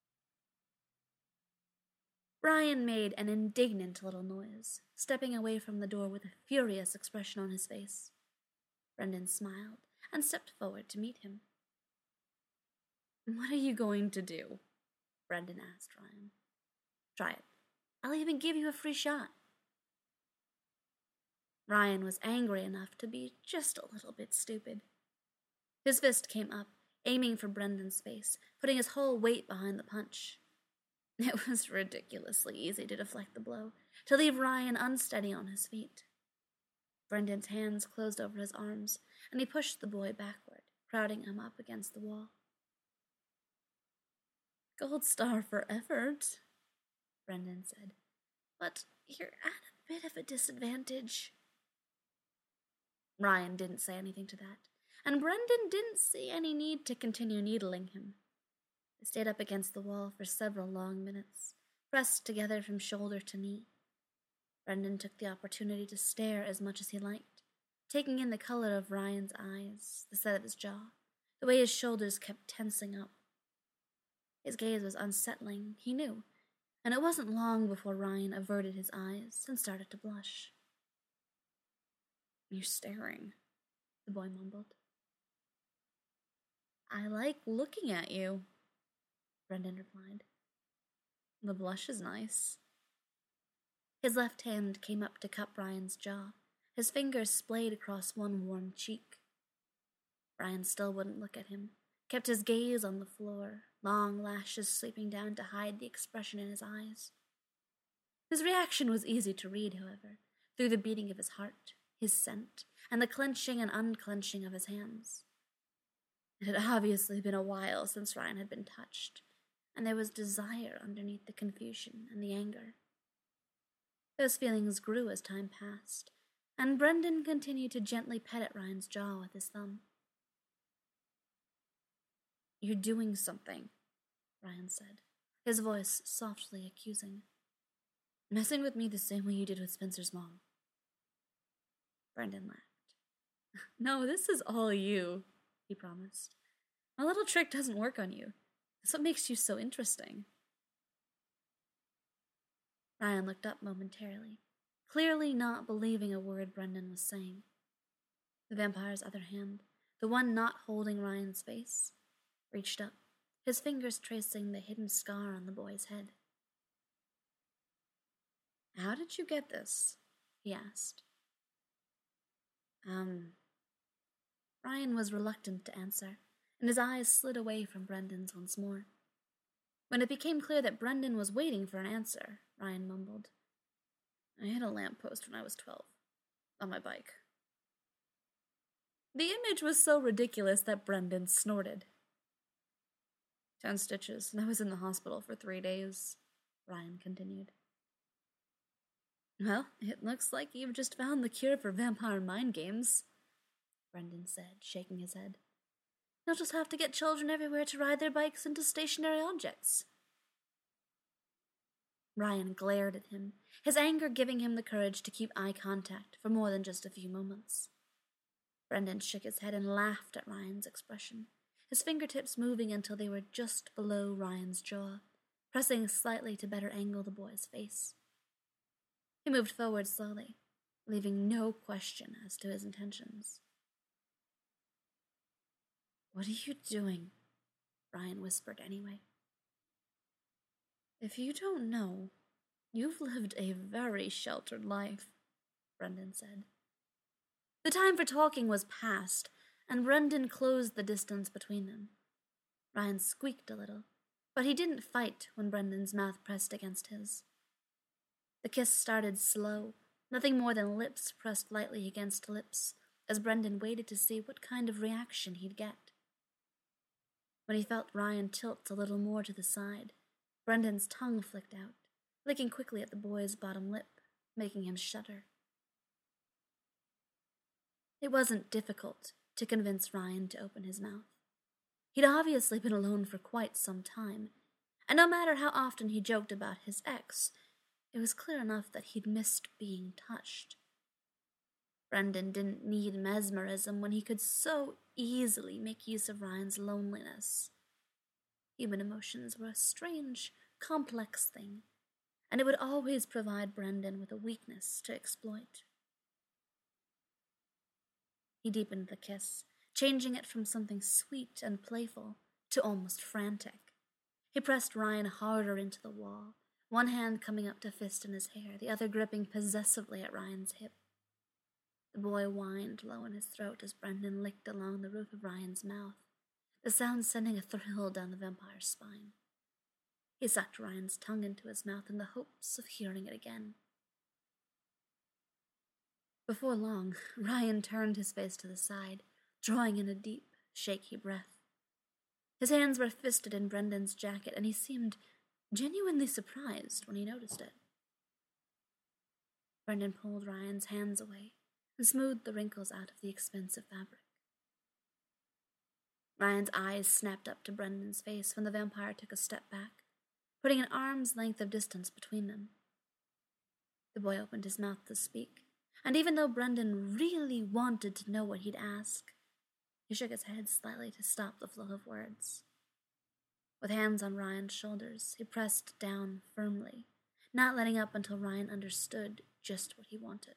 Ryan made an indignant little noise, stepping away from the door with a furious expression on his face. Brendan smiled and stepped forward to meet him. "What are you going to do?" Brendan asked Ryan. "Try it. I'll even give you a free shot." Ryan was angry enough to be just a little bit stupid. His fist came up, aiming for Brendan's face, putting his whole weight behind the punch. It was ridiculously easy to deflect the blow, to leave Ryan unsteady on his feet. Brendan's hands closed over his arms, and he pushed the boy backward, crowding him up against the wall. "Gold star for effort," Brendan said, "but you're at a bit of a disadvantage." Ryan didn't say anything to that, and Brendan didn't see any need to continue needling him. They stayed up against the wall for several long minutes, pressed together from shoulder to knee. Brendan took the opportunity to stare as much as he liked, taking in the color of Ryan's eyes, the set of his jaw, the way his shoulders kept tensing up. His gaze was unsettling, he knew, and it wasn't long before Ryan averted his eyes and started to blush. "You're staring," the boy mumbled. "I like looking at you," Brendan replied. "The blush is nice." His left hand came up to cup Ryan's jaw, his fingers splayed across one warm cheek. Ryan still wouldn't look at him, kept his gaze on the floor, long lashes sweeping down to hide the expression in his eyes. His reaction was easy to read, however, through the beating of his heart, his scent, and the clenching and unclenching of his hands. It had obviously been a while since Ryan had been touched, and there was desire underneath the confusion and the anger. Those feelings grew as time passed, and Brendan continued to gently pet at Ryan's jaw with his thumb. "You're doing something," Ryan said, his voice softly accusing. "Messing with me the same way you did with Spencer's mom." Brendan laughed. "No, this is all you," he promised. "My little trick doesn't work on you. That's what makes you so interesting." Ryan looked up momentarily, clearly not believing a word Brendan was saying. The vampire's other hand, the one not holding Ryan's face, reached up, his fingers tracing the hidden scar on the boy's head. "How did you get this?" he asked. Ryan was reluctant to answer, and his eyes slid away from Brendan's once more. When it became clear that Brendan was waiting for an answer, Ryan mumbled, "I hit a lamppost when I was 12, on my bike." The image was so ridiculous that Brendan snorted. 10 stitches, and I was in the hospital for 3 days, Ryan continued. "Well, it looks like you've just found the cure for vampire mind games," Brendan said, shaking his head. "You'll just have to get children everywhere to ride their bikes into stationary objects." Ryan glared at him, his anger giving him the courage to keep eye contact for more than just a few moments. Brendan shook his head and laughed at Ryan's expression, his fingertips moving until they were just below Ryan's jaw, pressing slightly to better angle the boy's face. He moved forward slowly, leaving no question as to his intentions. "What are you doing?" Ryan whispered anyway. "If you don't know, you've lived a very sheltered life," Brendan said. The time for talking was past, and Brendan closed the distance between them. Ryan squeaked a little, but he didn't fight when Brendan's mouth pressed against his. The kiss started slow, nothing more than lips pressed lightly against lips, as Brendan waited to see what kind of reaction he'd get. When he felt Ryan tilt a little more to the side, Brendan's tongue flicked out, licking quickly at the boy's bottom lip, making him shudder. It wasn't difficult to convince Ryan to open his mouth. He'd obviously been alone for quite some time, and no matter how often he joked about his ex, it was clear enough that he'd missed being touched. Brendan didn't need mesmerism when he could so easily make use of Ryan's loneliness. Human emotions were a strange, complex thing, and it would always provide Brendan with a weakness to exploit. He deepened the kiss, changing it from something sweet and playful to almost frantic. He pressed Ryan harder into the wall, one hand coming up to fist in his hair, the other gripping possessively at Ryan's hip. The boy whined low in his throat as Brendan licked along the roof of Ryan's mouth, the sound sending a thrill down the vampire's spine. He sucked Ryan's tongue into his mouth in the hopes of hearing it again. Before long, Ryan turned his face to the side, drawing in a deep, shaky breath. His hands were fisted in Brendan's jacket, and he seemed genuinely surprised when he noticed it. Brendan pulled Ryan's hands away and smoothed the wrinkles out of the expensive fabric. Ryan's eyes snapped up to Brendan's face when the vampire took a step back, putting an arm's length of distance between them. The boy opened his mouth to speak, and even though Brendan really wanted to know what he'd ask, he shook his head slightly to stop the flow of words. With hands on Ryan's shoulders, he pressed down firmly, not letting up until Ryan understood just what he wanted.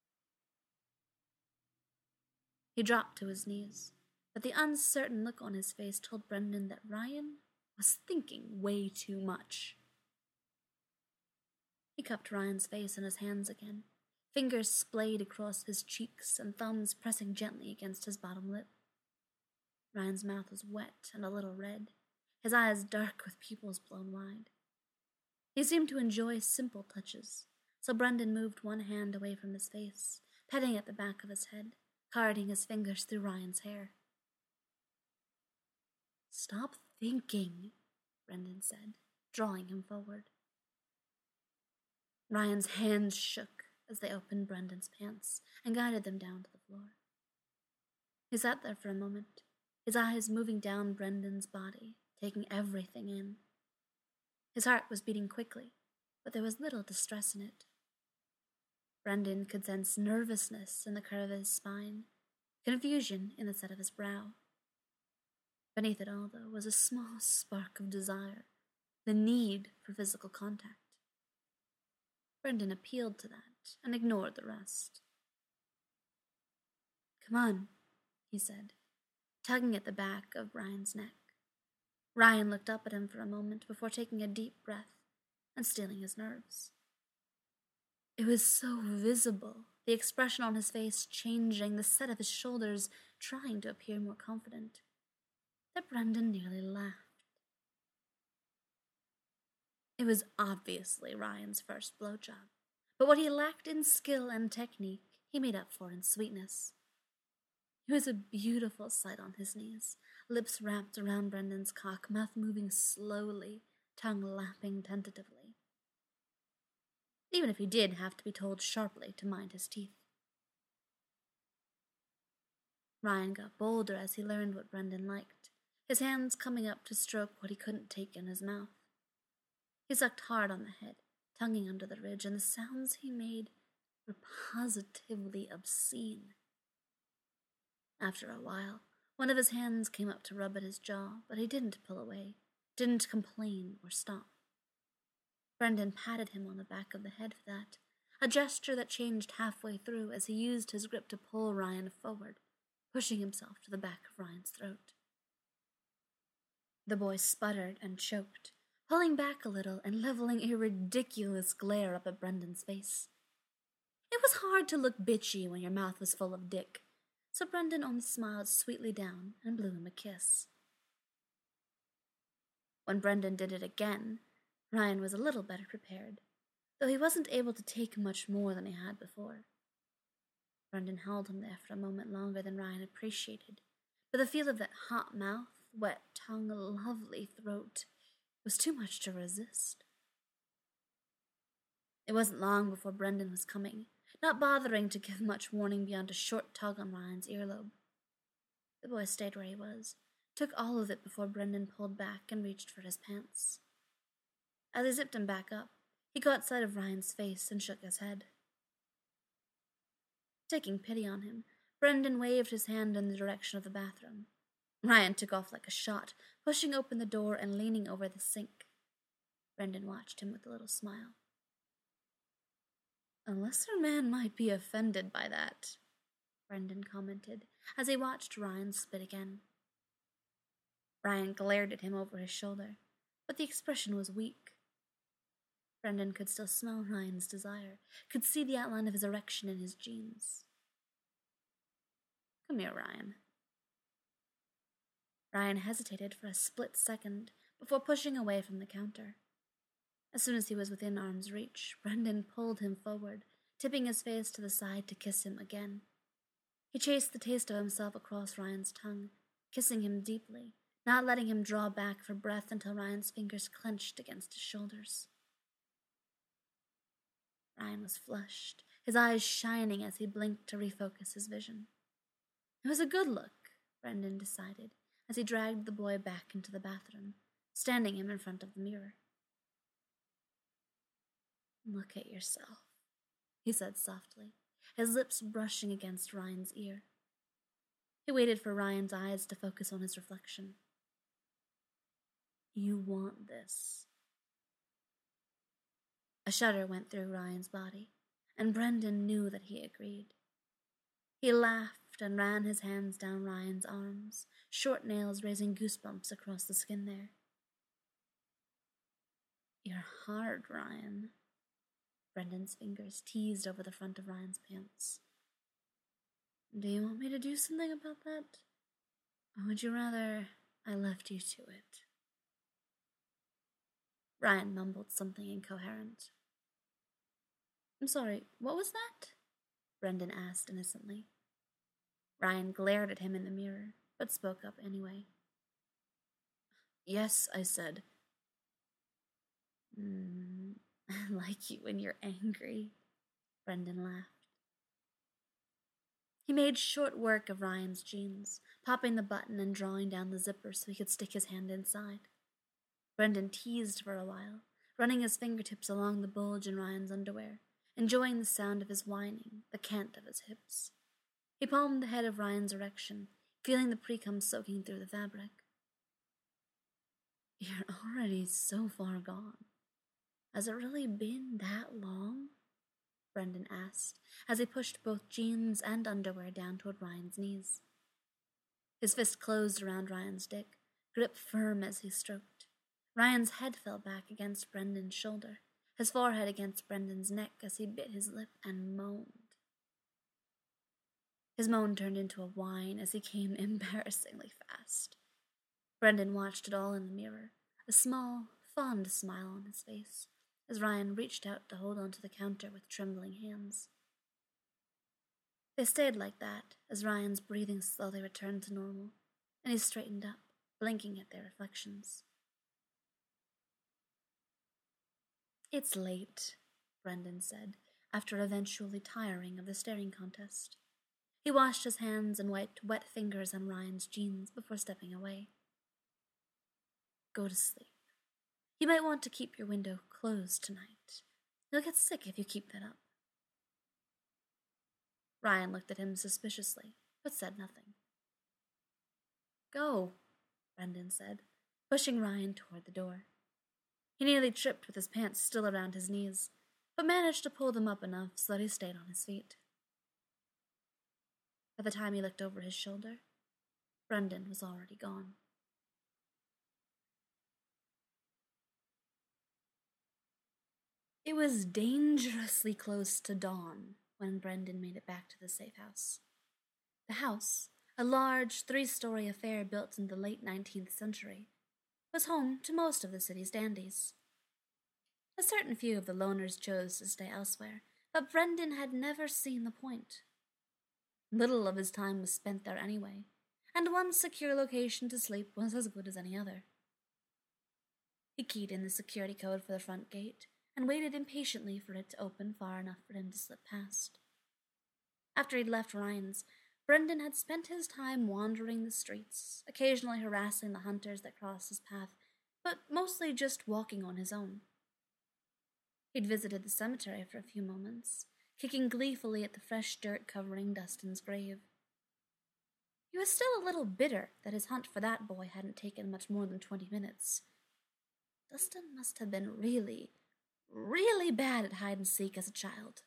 He dropped to his knees, but the uncertain look on his face told Brendan that Ryan was thinking way too much. He cupped Ryan's face in his hands again, fingers splayed across his cheeks and thumbs pressing gently against his bottom lip. Ryan's mouth was wet and a little red, his eyes dark with pupils blown wide. He seemed to enjoy simple touches, so Brendan moved one hand away from his face, petting at the back of his head, carding his fingers through Ryan's hair. "Stop thinking," Brendan said, drawing him forward. Ryan's hands shook as they opened Brendan's pants and guided them down to the floor. He sat there for a moment, his eyes moving down Brendan's body, taking everything in. His heart was beating quickly, but there was little distress in it. Brendan could sense nervousness in the curve of his spine, confusion in the set of his brow. Beneath it all, though, was a small spark of desire, the need for physical contact. Brendan appealed to that and ignored the rest. "Come on," he said, tugging at the back of Ryan's neck. Ryan looked up at him for a moment before taking a deep breath and steeling his nerves. It was so visible, the expression on his face changing, the set of his shoulders trying to appear more confident, that Brendan nearly laughed. It was obviously Ryan's first blowjob, but what he lacked in skill and technique, he made up for in sweetness. He was a beautiful sight on his knees, lips wrapped around Brendan's cock, mouth moving slowly, tongue lapping tentatively. Even if he did have to be told sharply to mind his teeth. Ryan got bolder as he learned what Brendan liked, his hands coming up to stroke what he couldn't take in his mouth. He sucked hard on the head, tonguing under the ridge, and the sounds he made were positively obscene. After a while, one of his hands came up to rub at his jaw, but he didn't pull away, didn't complain or stop. Brendan patted him on the back of the head for that, a gesture that changed halfway through as he used his grip to pull Ryan forward, pushing himself to the back of Ryan's throat. The boy sputtered and choked, pulling back a little and leveling a ridiculous glare up at Brendan's face. It was hard to look bitchy when your mouth was full of dick, so Brendan only smiled sweetly down and blew him a kiss. When Brendan did it again, Ryan was a little better prepared, though he wasn't able to take much more than he had before. Brendan held him there for a moment longer than Ryan appreciated, but the feel of that hot mouth, wet tongue, lovely throat was too much to resist. It wasn't long before Brendan was coming, not bothering to give much warning beyond a short tug on Ryan's earlobe. The boy stayed where he was, took all of it before Brendan pulled back and reached for his pants. As he zipped him back up, he caught sight of Ryan's face and shook his head. Taking pity on him, Brendan waved his hand in the direction of the bathroom. Ryan took off like a shot, pushing open the door and leaning over the sink. Brendan watched him with a little smile. "A lesser man might be offended by that," Brendan commented as he watched Ryan spit again. Ryan glared at him over his shoulder, but the expression was weak. Brendan could still smell Ryan's desire, could see the outline of his erection in his jeans. Come here, Ryan. Ryan hesitated for a split second before pushing away from the counter. As soon as he was within arm's reach, Brendan pulled him forward, tipping his face to the side to kiss him again. He chased the taste of himself across Ryan's tongue, kissing him deeply, not letting him draw back for breath until Ryan's fingers clenched against his shoulders. Ryan was flushed, his eyes shining as he blinked to refocus his vision. It was a good look, Brendan decided, as he dragged the boy back into the bathroom, standing him in front of the mirror. Look at yourself, he said softly, his lips brushing against Ryan's ear. He waited for Ryan's eyes to focus on his reflection. You want this. A shudder went through Ryan's body, and Brendan knew that he agreed. He laughed and ran his hands down Ryan's arms, short nails raising goosebumps across the skin there. You're hard, Ryan. Brendan's fingers teased over the front of Ryan's pants. Do you want me to do something about that? Or would you rather I left you to it? Ryan mumbled something incoherent. I'm sorry, what was that? Brendan asked innocently. Ryan glared at him in the mirror, but spoke up anyway. Yes, I said. I like you when you're angry, Brendan laughed. He made short work of Ryan's jeans, popping the button and drawing down the zipper so he could stick his hand inside. Brendan teased for a while, running his fingertips along the bulge in Ryan's underwear, enjoying the sound of his whining, the cant of his hips. He palmed the head of Ryan's erection, feeling the pre-cum soaking through the fabric. You're already so far gone. Has it really been that long? Brendan asked, as he pushed both jeans and underwear down toward Ryan's knees. His fist closed around Ryan's dick, grip firm as he stroked. Ryan's head fell back against Brendan's shoulder, his forehead against Brendan's neck as he bit his lip and moaned. His moan turned into a whine as he came embarrassingly fast. Brendan watched it all in the mirror, a small, fond smile on his face, as Ryan reached out to hold onto the counter with trembling hands. They stayed like that as Ryan's breathing slowly returned to normal, and he straightened up, blinking at their reflections. It's late, Brendan said, after eventually tiring of the staring contest. He washed his hands and wiped wet fingers on Ryan's jeans before stepping away. Go to sleep. You might want to keep your window closed tonight. You'll get sick if you keep that up. Ryan looked at him suspiciously, but said nothing. Go, Brendan said, pushing Ryan toward the door. He nearly tripped with his pants still around his knees, but managed to pull them up enough so that he stayed on his feet. By the time he looked over his shoulder, Brendan was already gone. It was dangerously close to dawn when Brendan made it back to the safe house. The house, a large 3-story affair built in the late 19th century, was home to most of the city's dandies. A certain few of the loners chose to stay elsewhere, but Brendan had never seen the point. Little of his time was spent there anyway, and one secure location to sleep was as good as any other. He keyed in the security code for the front gate and waited impatiently for it to open far enough for him to slip past. After he'd left Ryan's, Brendan had spent his time wandering the streets, occasionally harassing the hunters that crossed his path, but mostly just walking on his own. He'd visited the cemetery for a few moments, kicking gleefully at the fresh dirt covering Dustin's grave. He was still a little bitter that his hunt for that boy hadn't taken much more than 20 minutes. Dustin must have been really bad at hide-and-seek as a child.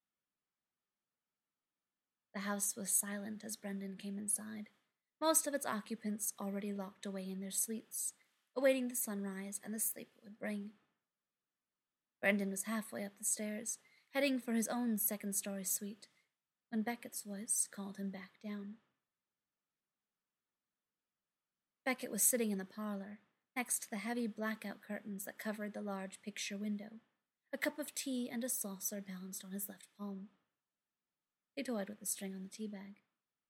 The house was silent as Brendan came inside, most of its occupants already locked away in their suites, awaiting the sunrise and the sleep it would bring. Brendan was halfway up the stairs, heading for his own second-story suite, when Beckett's voice called him back down. Beckett was sitting in the parlor, next to the heavy blackout curtains that covered the large picture window, a cup of tea and a saucer balanced on his left palm. He toyed with the string on the tea bag.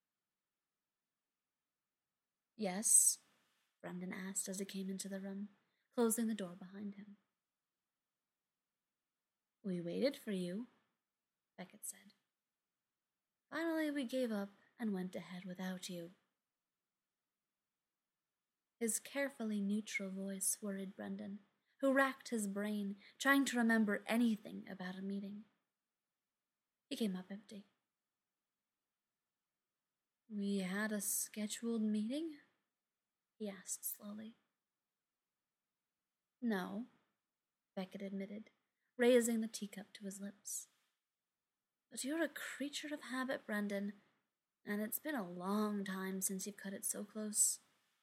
"Yes?" Brendan asked as he came into the room, closing the door behind him. "We waited for you," Beckett said. "Finally, we gave up and went ahead without you." His carefully neutral voice worried Brendan, who racked his brain, trying to remember anything about a meeting. He came up empty. "We had a scheduled meeting?" he asked slowly. "No," Beckett admitted, raising the teacup to his lips. "But you're a creature of habit, Brendan, and it's been a long time since you've cut it so close."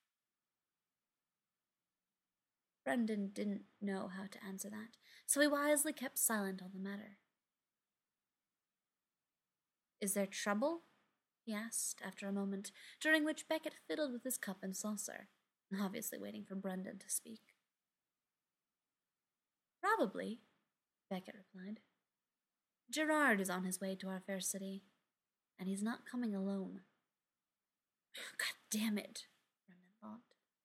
Brendan didn't know how to answer that, so he wisely kept silent on the matter. "Is there trouble?" he asked after a moment, during which Beckett fiddled with his cup and saucer, obviously waiting for Brendan to speak. "Probably," Beckett replied. "Gerard is on his way to our fair city, and he's not coming alone." God damn it, Brendan thought.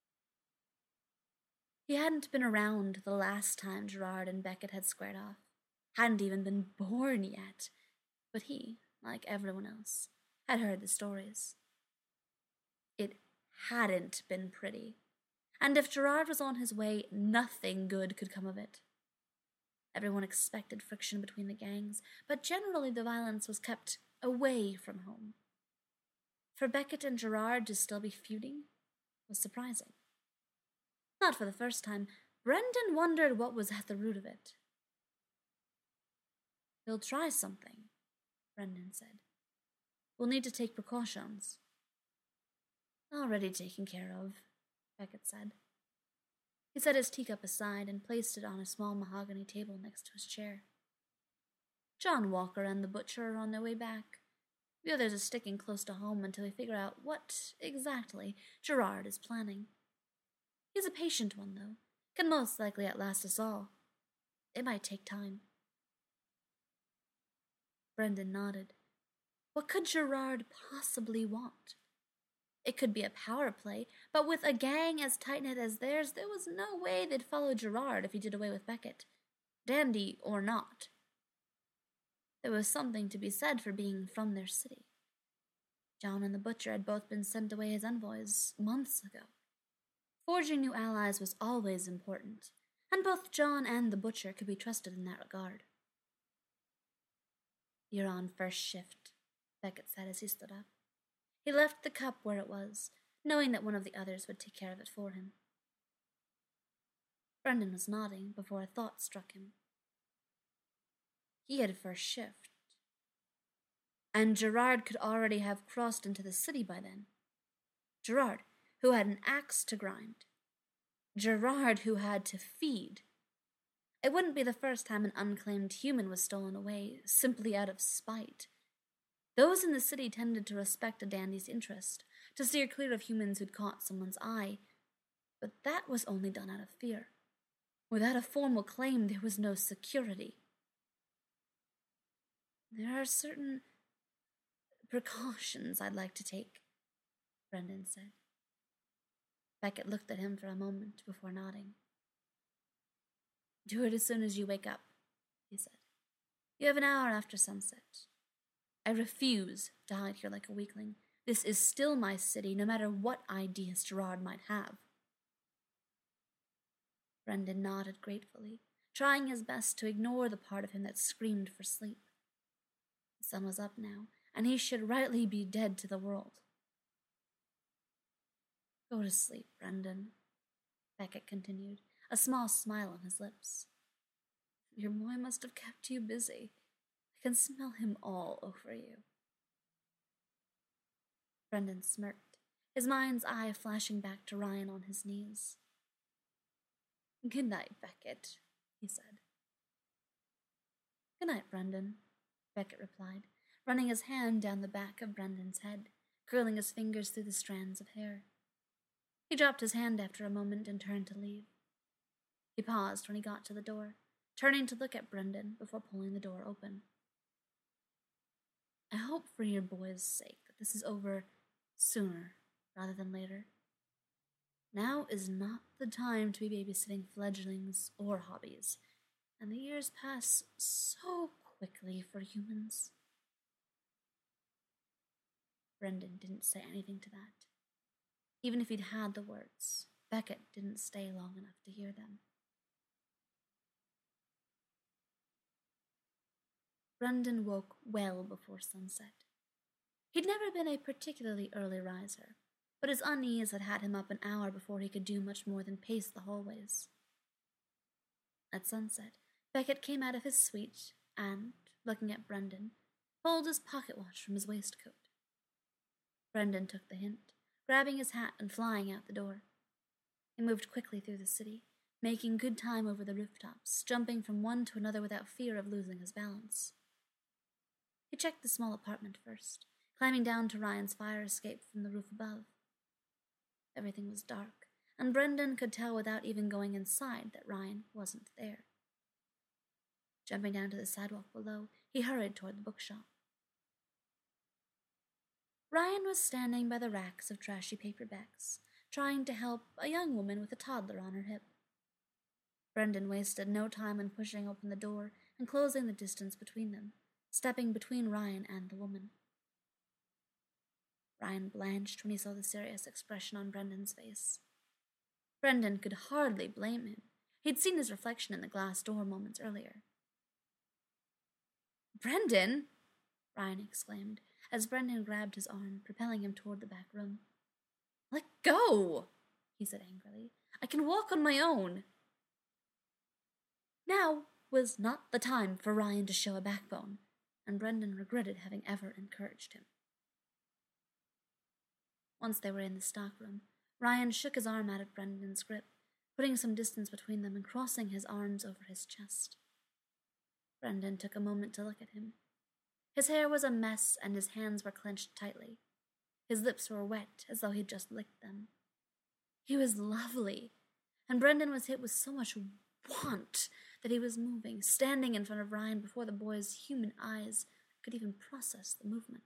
He hadn't been around the last time Gerard and Beckett had squared off, hadn't even been born yet, but he, like everyone else, had heard the stories. It hadn't been pretty, and if Gerard was on his way, nothing good could come of it. Everyone expected friction between the gangs, but generally the violence was kept away from home. For Beckett and Gerard to still be feuding was surprising. Not for the first time, Brendan wondered what was at the root of it. "He'll try something," Brendan said. "We'll need to take precautions." "Already taken care of," Beckett said. He set his teacup aside and placed it on a small mahogany table next to his chair. "John Walker and the butcher are on their way back. The others are sticking close to home until we figure out what, exactly, Gerard is planning. He's a patient one, though. Can most likely outlast us all. It might take time." Brendan nodded. What could Gerard possibly want? It could be a power play, but with a gang as tight-knit as theirs, there was no way they'd follow Gerard if he did away with Beckett, dandy or not. There was something to be said for being from their city. John and the butcher had both been sent away as envoys months ago. Forging new allies was always important, and both John and the butcher could be trusted in that regard. "You're on first shift," Beckett said as he stood up. He left the cup where it was, knowing that one of the others would take care of it for him. Brendan was nodding before a thought struck him. He had first shift. And Gerard could already have crossed into the city by then. Gerard, who had an axe to grind. Gerard, who had to feed. It wouldn't be the first time an unclaimed human was stolen away, simply out of spite. Those in the city tended to respect a dandy's interest, to steer clear of humans who'd caught someone's eye, but that was only done out of fear. Without a formal claim, there was no security. "There are certain precautions I'd like to take," Brendan said. Beckett looked at him for a moment before nodding. "Do it as soon as you wake up," he said. "You have an hour after sunset. I refuse to hide here like a weakling. This is still my city, no matter what ideas Gerard might have." Brendan nodded gratefully, trying his best to ignore the part of him that screamed for sleep. The sun was up now, and he should rightly be dead to the world. "Go to sleep, Brendan," Beckett continued, a small smile on his lips. "Your boy must have kept you busy. I can smell him all over you." Brendan smirked, his mind's eye flashing back to Ryan on his knees. "Good night, Beckett," he said. "Good night, Brendan," Beckett replied, running his hand down the back of Brendan's head, curling his fingers through the strands of hair. He dropped his hand after a moment and turned to leave. He paused when he got to the door, turning to look at Brendan before pulling the door open. I hope for your boy's sake that this is over sooner rather than later. Now is not the time to be babysitting fledglings or hobbies, and the years pass so quickly for humans. Brendan didn't say anything to that. Even if he'd had the words, Beckett didn't stay long enough to hear them. Brendan woke well before sunset. He'd never been a particularly early riser, but his unease had him up an hour before he could do much more than pace the hallways. At sunset, Beckett came out of his suite and, looking at Brendan, pulled his pocket watch from his waistcoat. Brendan took the hint, grabbing his hat and flying out the door. He moved quickly through the city, making good time over the rooftops, jumping from one to another without fear of losing his balance. He checked the small apartment first, climbing down to Ryan's fire escape from the roof above. Everything was dark, and Brendan could tell without even going inside that Ryan wasn't there. Jumping down to the sidewalk below, he hurried toward the bookshop. Ryan was standing by the racks of trashy paperbacks, trying to help a young woman with a toddler on her hip. Brendan wasted no time in pushing open the door and closing the distance between them, stepping between Ryan and the woman. Ryan blanched when he saw the serious expression on Brendan's face. Brendan could hardly blame him. He'd seen his reflection in the glass door moments earlier. "Brendan!" Ryan exclaimed, as Brendan grabbed his arm, propelling him toward the back room. "Let go!" he said angrily. "I can walk on my own." Now was not the time for Ryan to show a backbone, and Brendan regretted having ever encouraged him. Once they were in the stockroom, Ryan shook his arm out of Brendan's grip, putting some distance between them and crossing his arms over his chest. Brendan took a moment to look at him. His hair was a mess and his hands were clenched tightly. His lips were wet as though he'd just licked them. He was lovely, and Brendan was hit with so much want that he was moving, standing in front of Ryan before the boy's human eyes could even process the movement.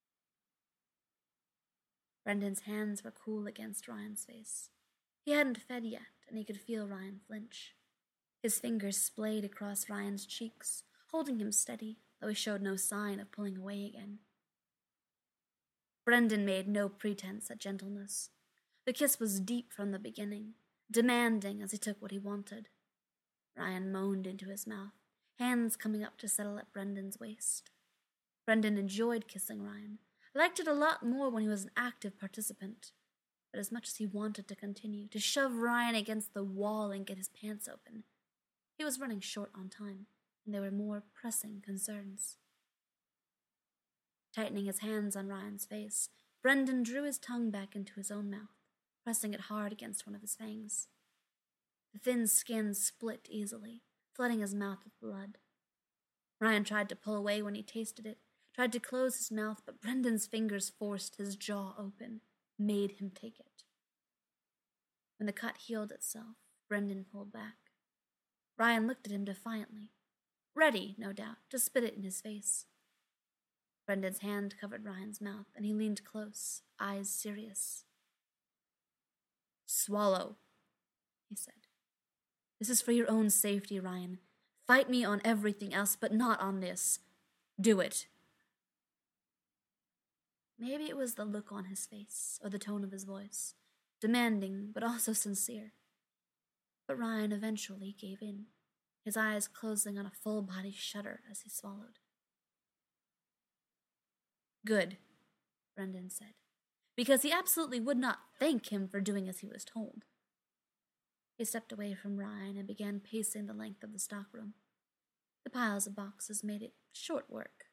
Brendan's hands were cool against Ryan's face. He hadn't fed yet, and he could feel Ryan flinch. His fingers splayed across Ryan's cheeks, holding him steady, though he showed no sign of pulling away again. Brendan made no pretense at gentleness. The kiss was deep from the beginning, demanding as he took what he wanted. Ryan moaned into his mouth, hands coming up to settle at Brendan's waist. Brendan enjoyed kissing Ryan, liked it a lot more when he was an active participant, but as much as he wanted to continue, to shove Ryan against the wall and get his pants open, he was running short on time, and there were more pressing concerns. Tightening his hands on Ryan's face, Brendan drew his tongue back into his own mouth, pressing it hard against one of his fangs. The thin skin split easily, flooding his mouth with blood. Ryan tried to pull away when he tasted it, tried to close his mouth, but Brendan's fingers forced his jaw open, made him take it. When the cut healed itself, Brendan pulled back. Ryan looked at him defiantly, ready, no doubt, to spit it in his face. Brendan's hand covered Ryan's mouth, and he leaned close, eyes serious. "Swallow," he said. "This is for your own safety, Ryan. Fight me on everything else, but not on this. Do it." Maybe it was the look on his face, or the tone of his voice, demanding but also sincere. But Ryan eventually gave in, his eyes closing on a full-body shudder as he swallowed. "Good," Brendan said, because he absolutely would not thank him for doing as he was told. He stepped away from Ryan and began pacing the length of the stockroom. The piles of boxes made it short work.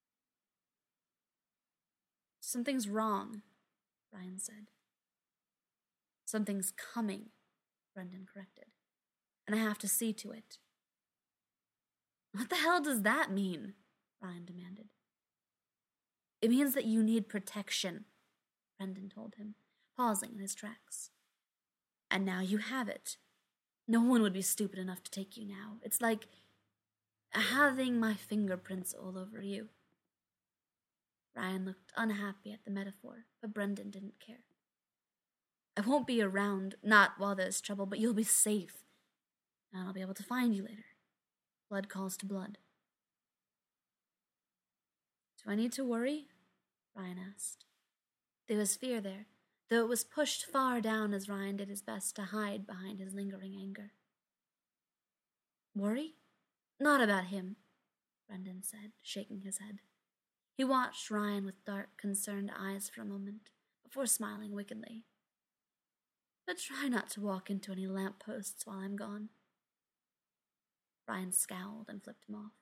"Something's wrong," Ryan said. "Something's coming," Brendan corrected, "and I have to see to it." "What the hell does that mean?" Ryan demanded. "It means that you need protection," Brendan told him, pausing in his tracks. And now you have it. No one would be stupid enough to take you now. It's like having my fingerprints all over you. Ryan looked unhappy at the metaphor, but Brendan didn't care. I won't be around, not while there's trouble, but you'll be safe. And I'll be able to find you later. Blood calls to blood. Do I need to worry? Ryan asked. There was fear there, though it was pushed far down as Ryan did his best to hide behind his lingering anger. Worry? Not about him, Brendan said, shaking his head. He watched Ryan with dark, concerned eyes for a moment, before smiling wickedly. But try not to walk into any lampposts while I'm gone. Ryan scowled and flipped him off.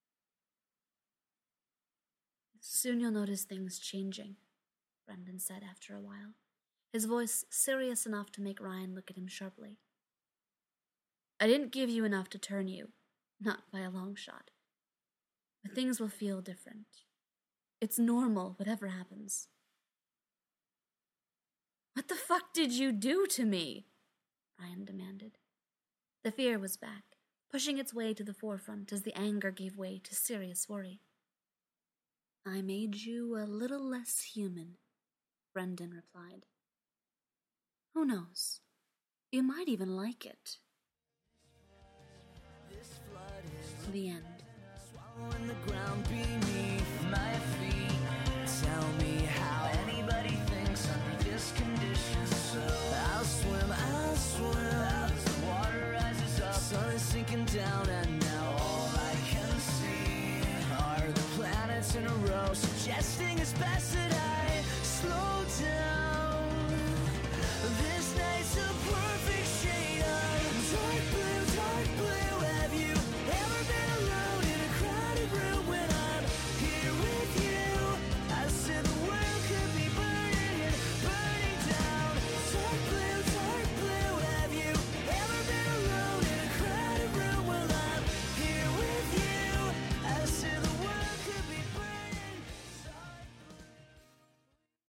Soon you'll notice things changing, Brendan said after a while, his voice serious enough to make Ryan look at him sharply. I didn't give you enough to turn you, not by a long shot. But things will feel different. It's normal, whatever happens. What the fuck did you do to me? Ryan demanded. The fear was back, pushing its way to the forefront as the anger gave way to serious worry. I made you a little less human, Brendan replied. Who knows? You might even like it. The end. Swallowing the ground beneath my feet. Tell me how anybody thinks under this condition. So I'll swim. As the water rises up, sun is sinking down, and now all I can see are the planets in a row, suggesting it's best.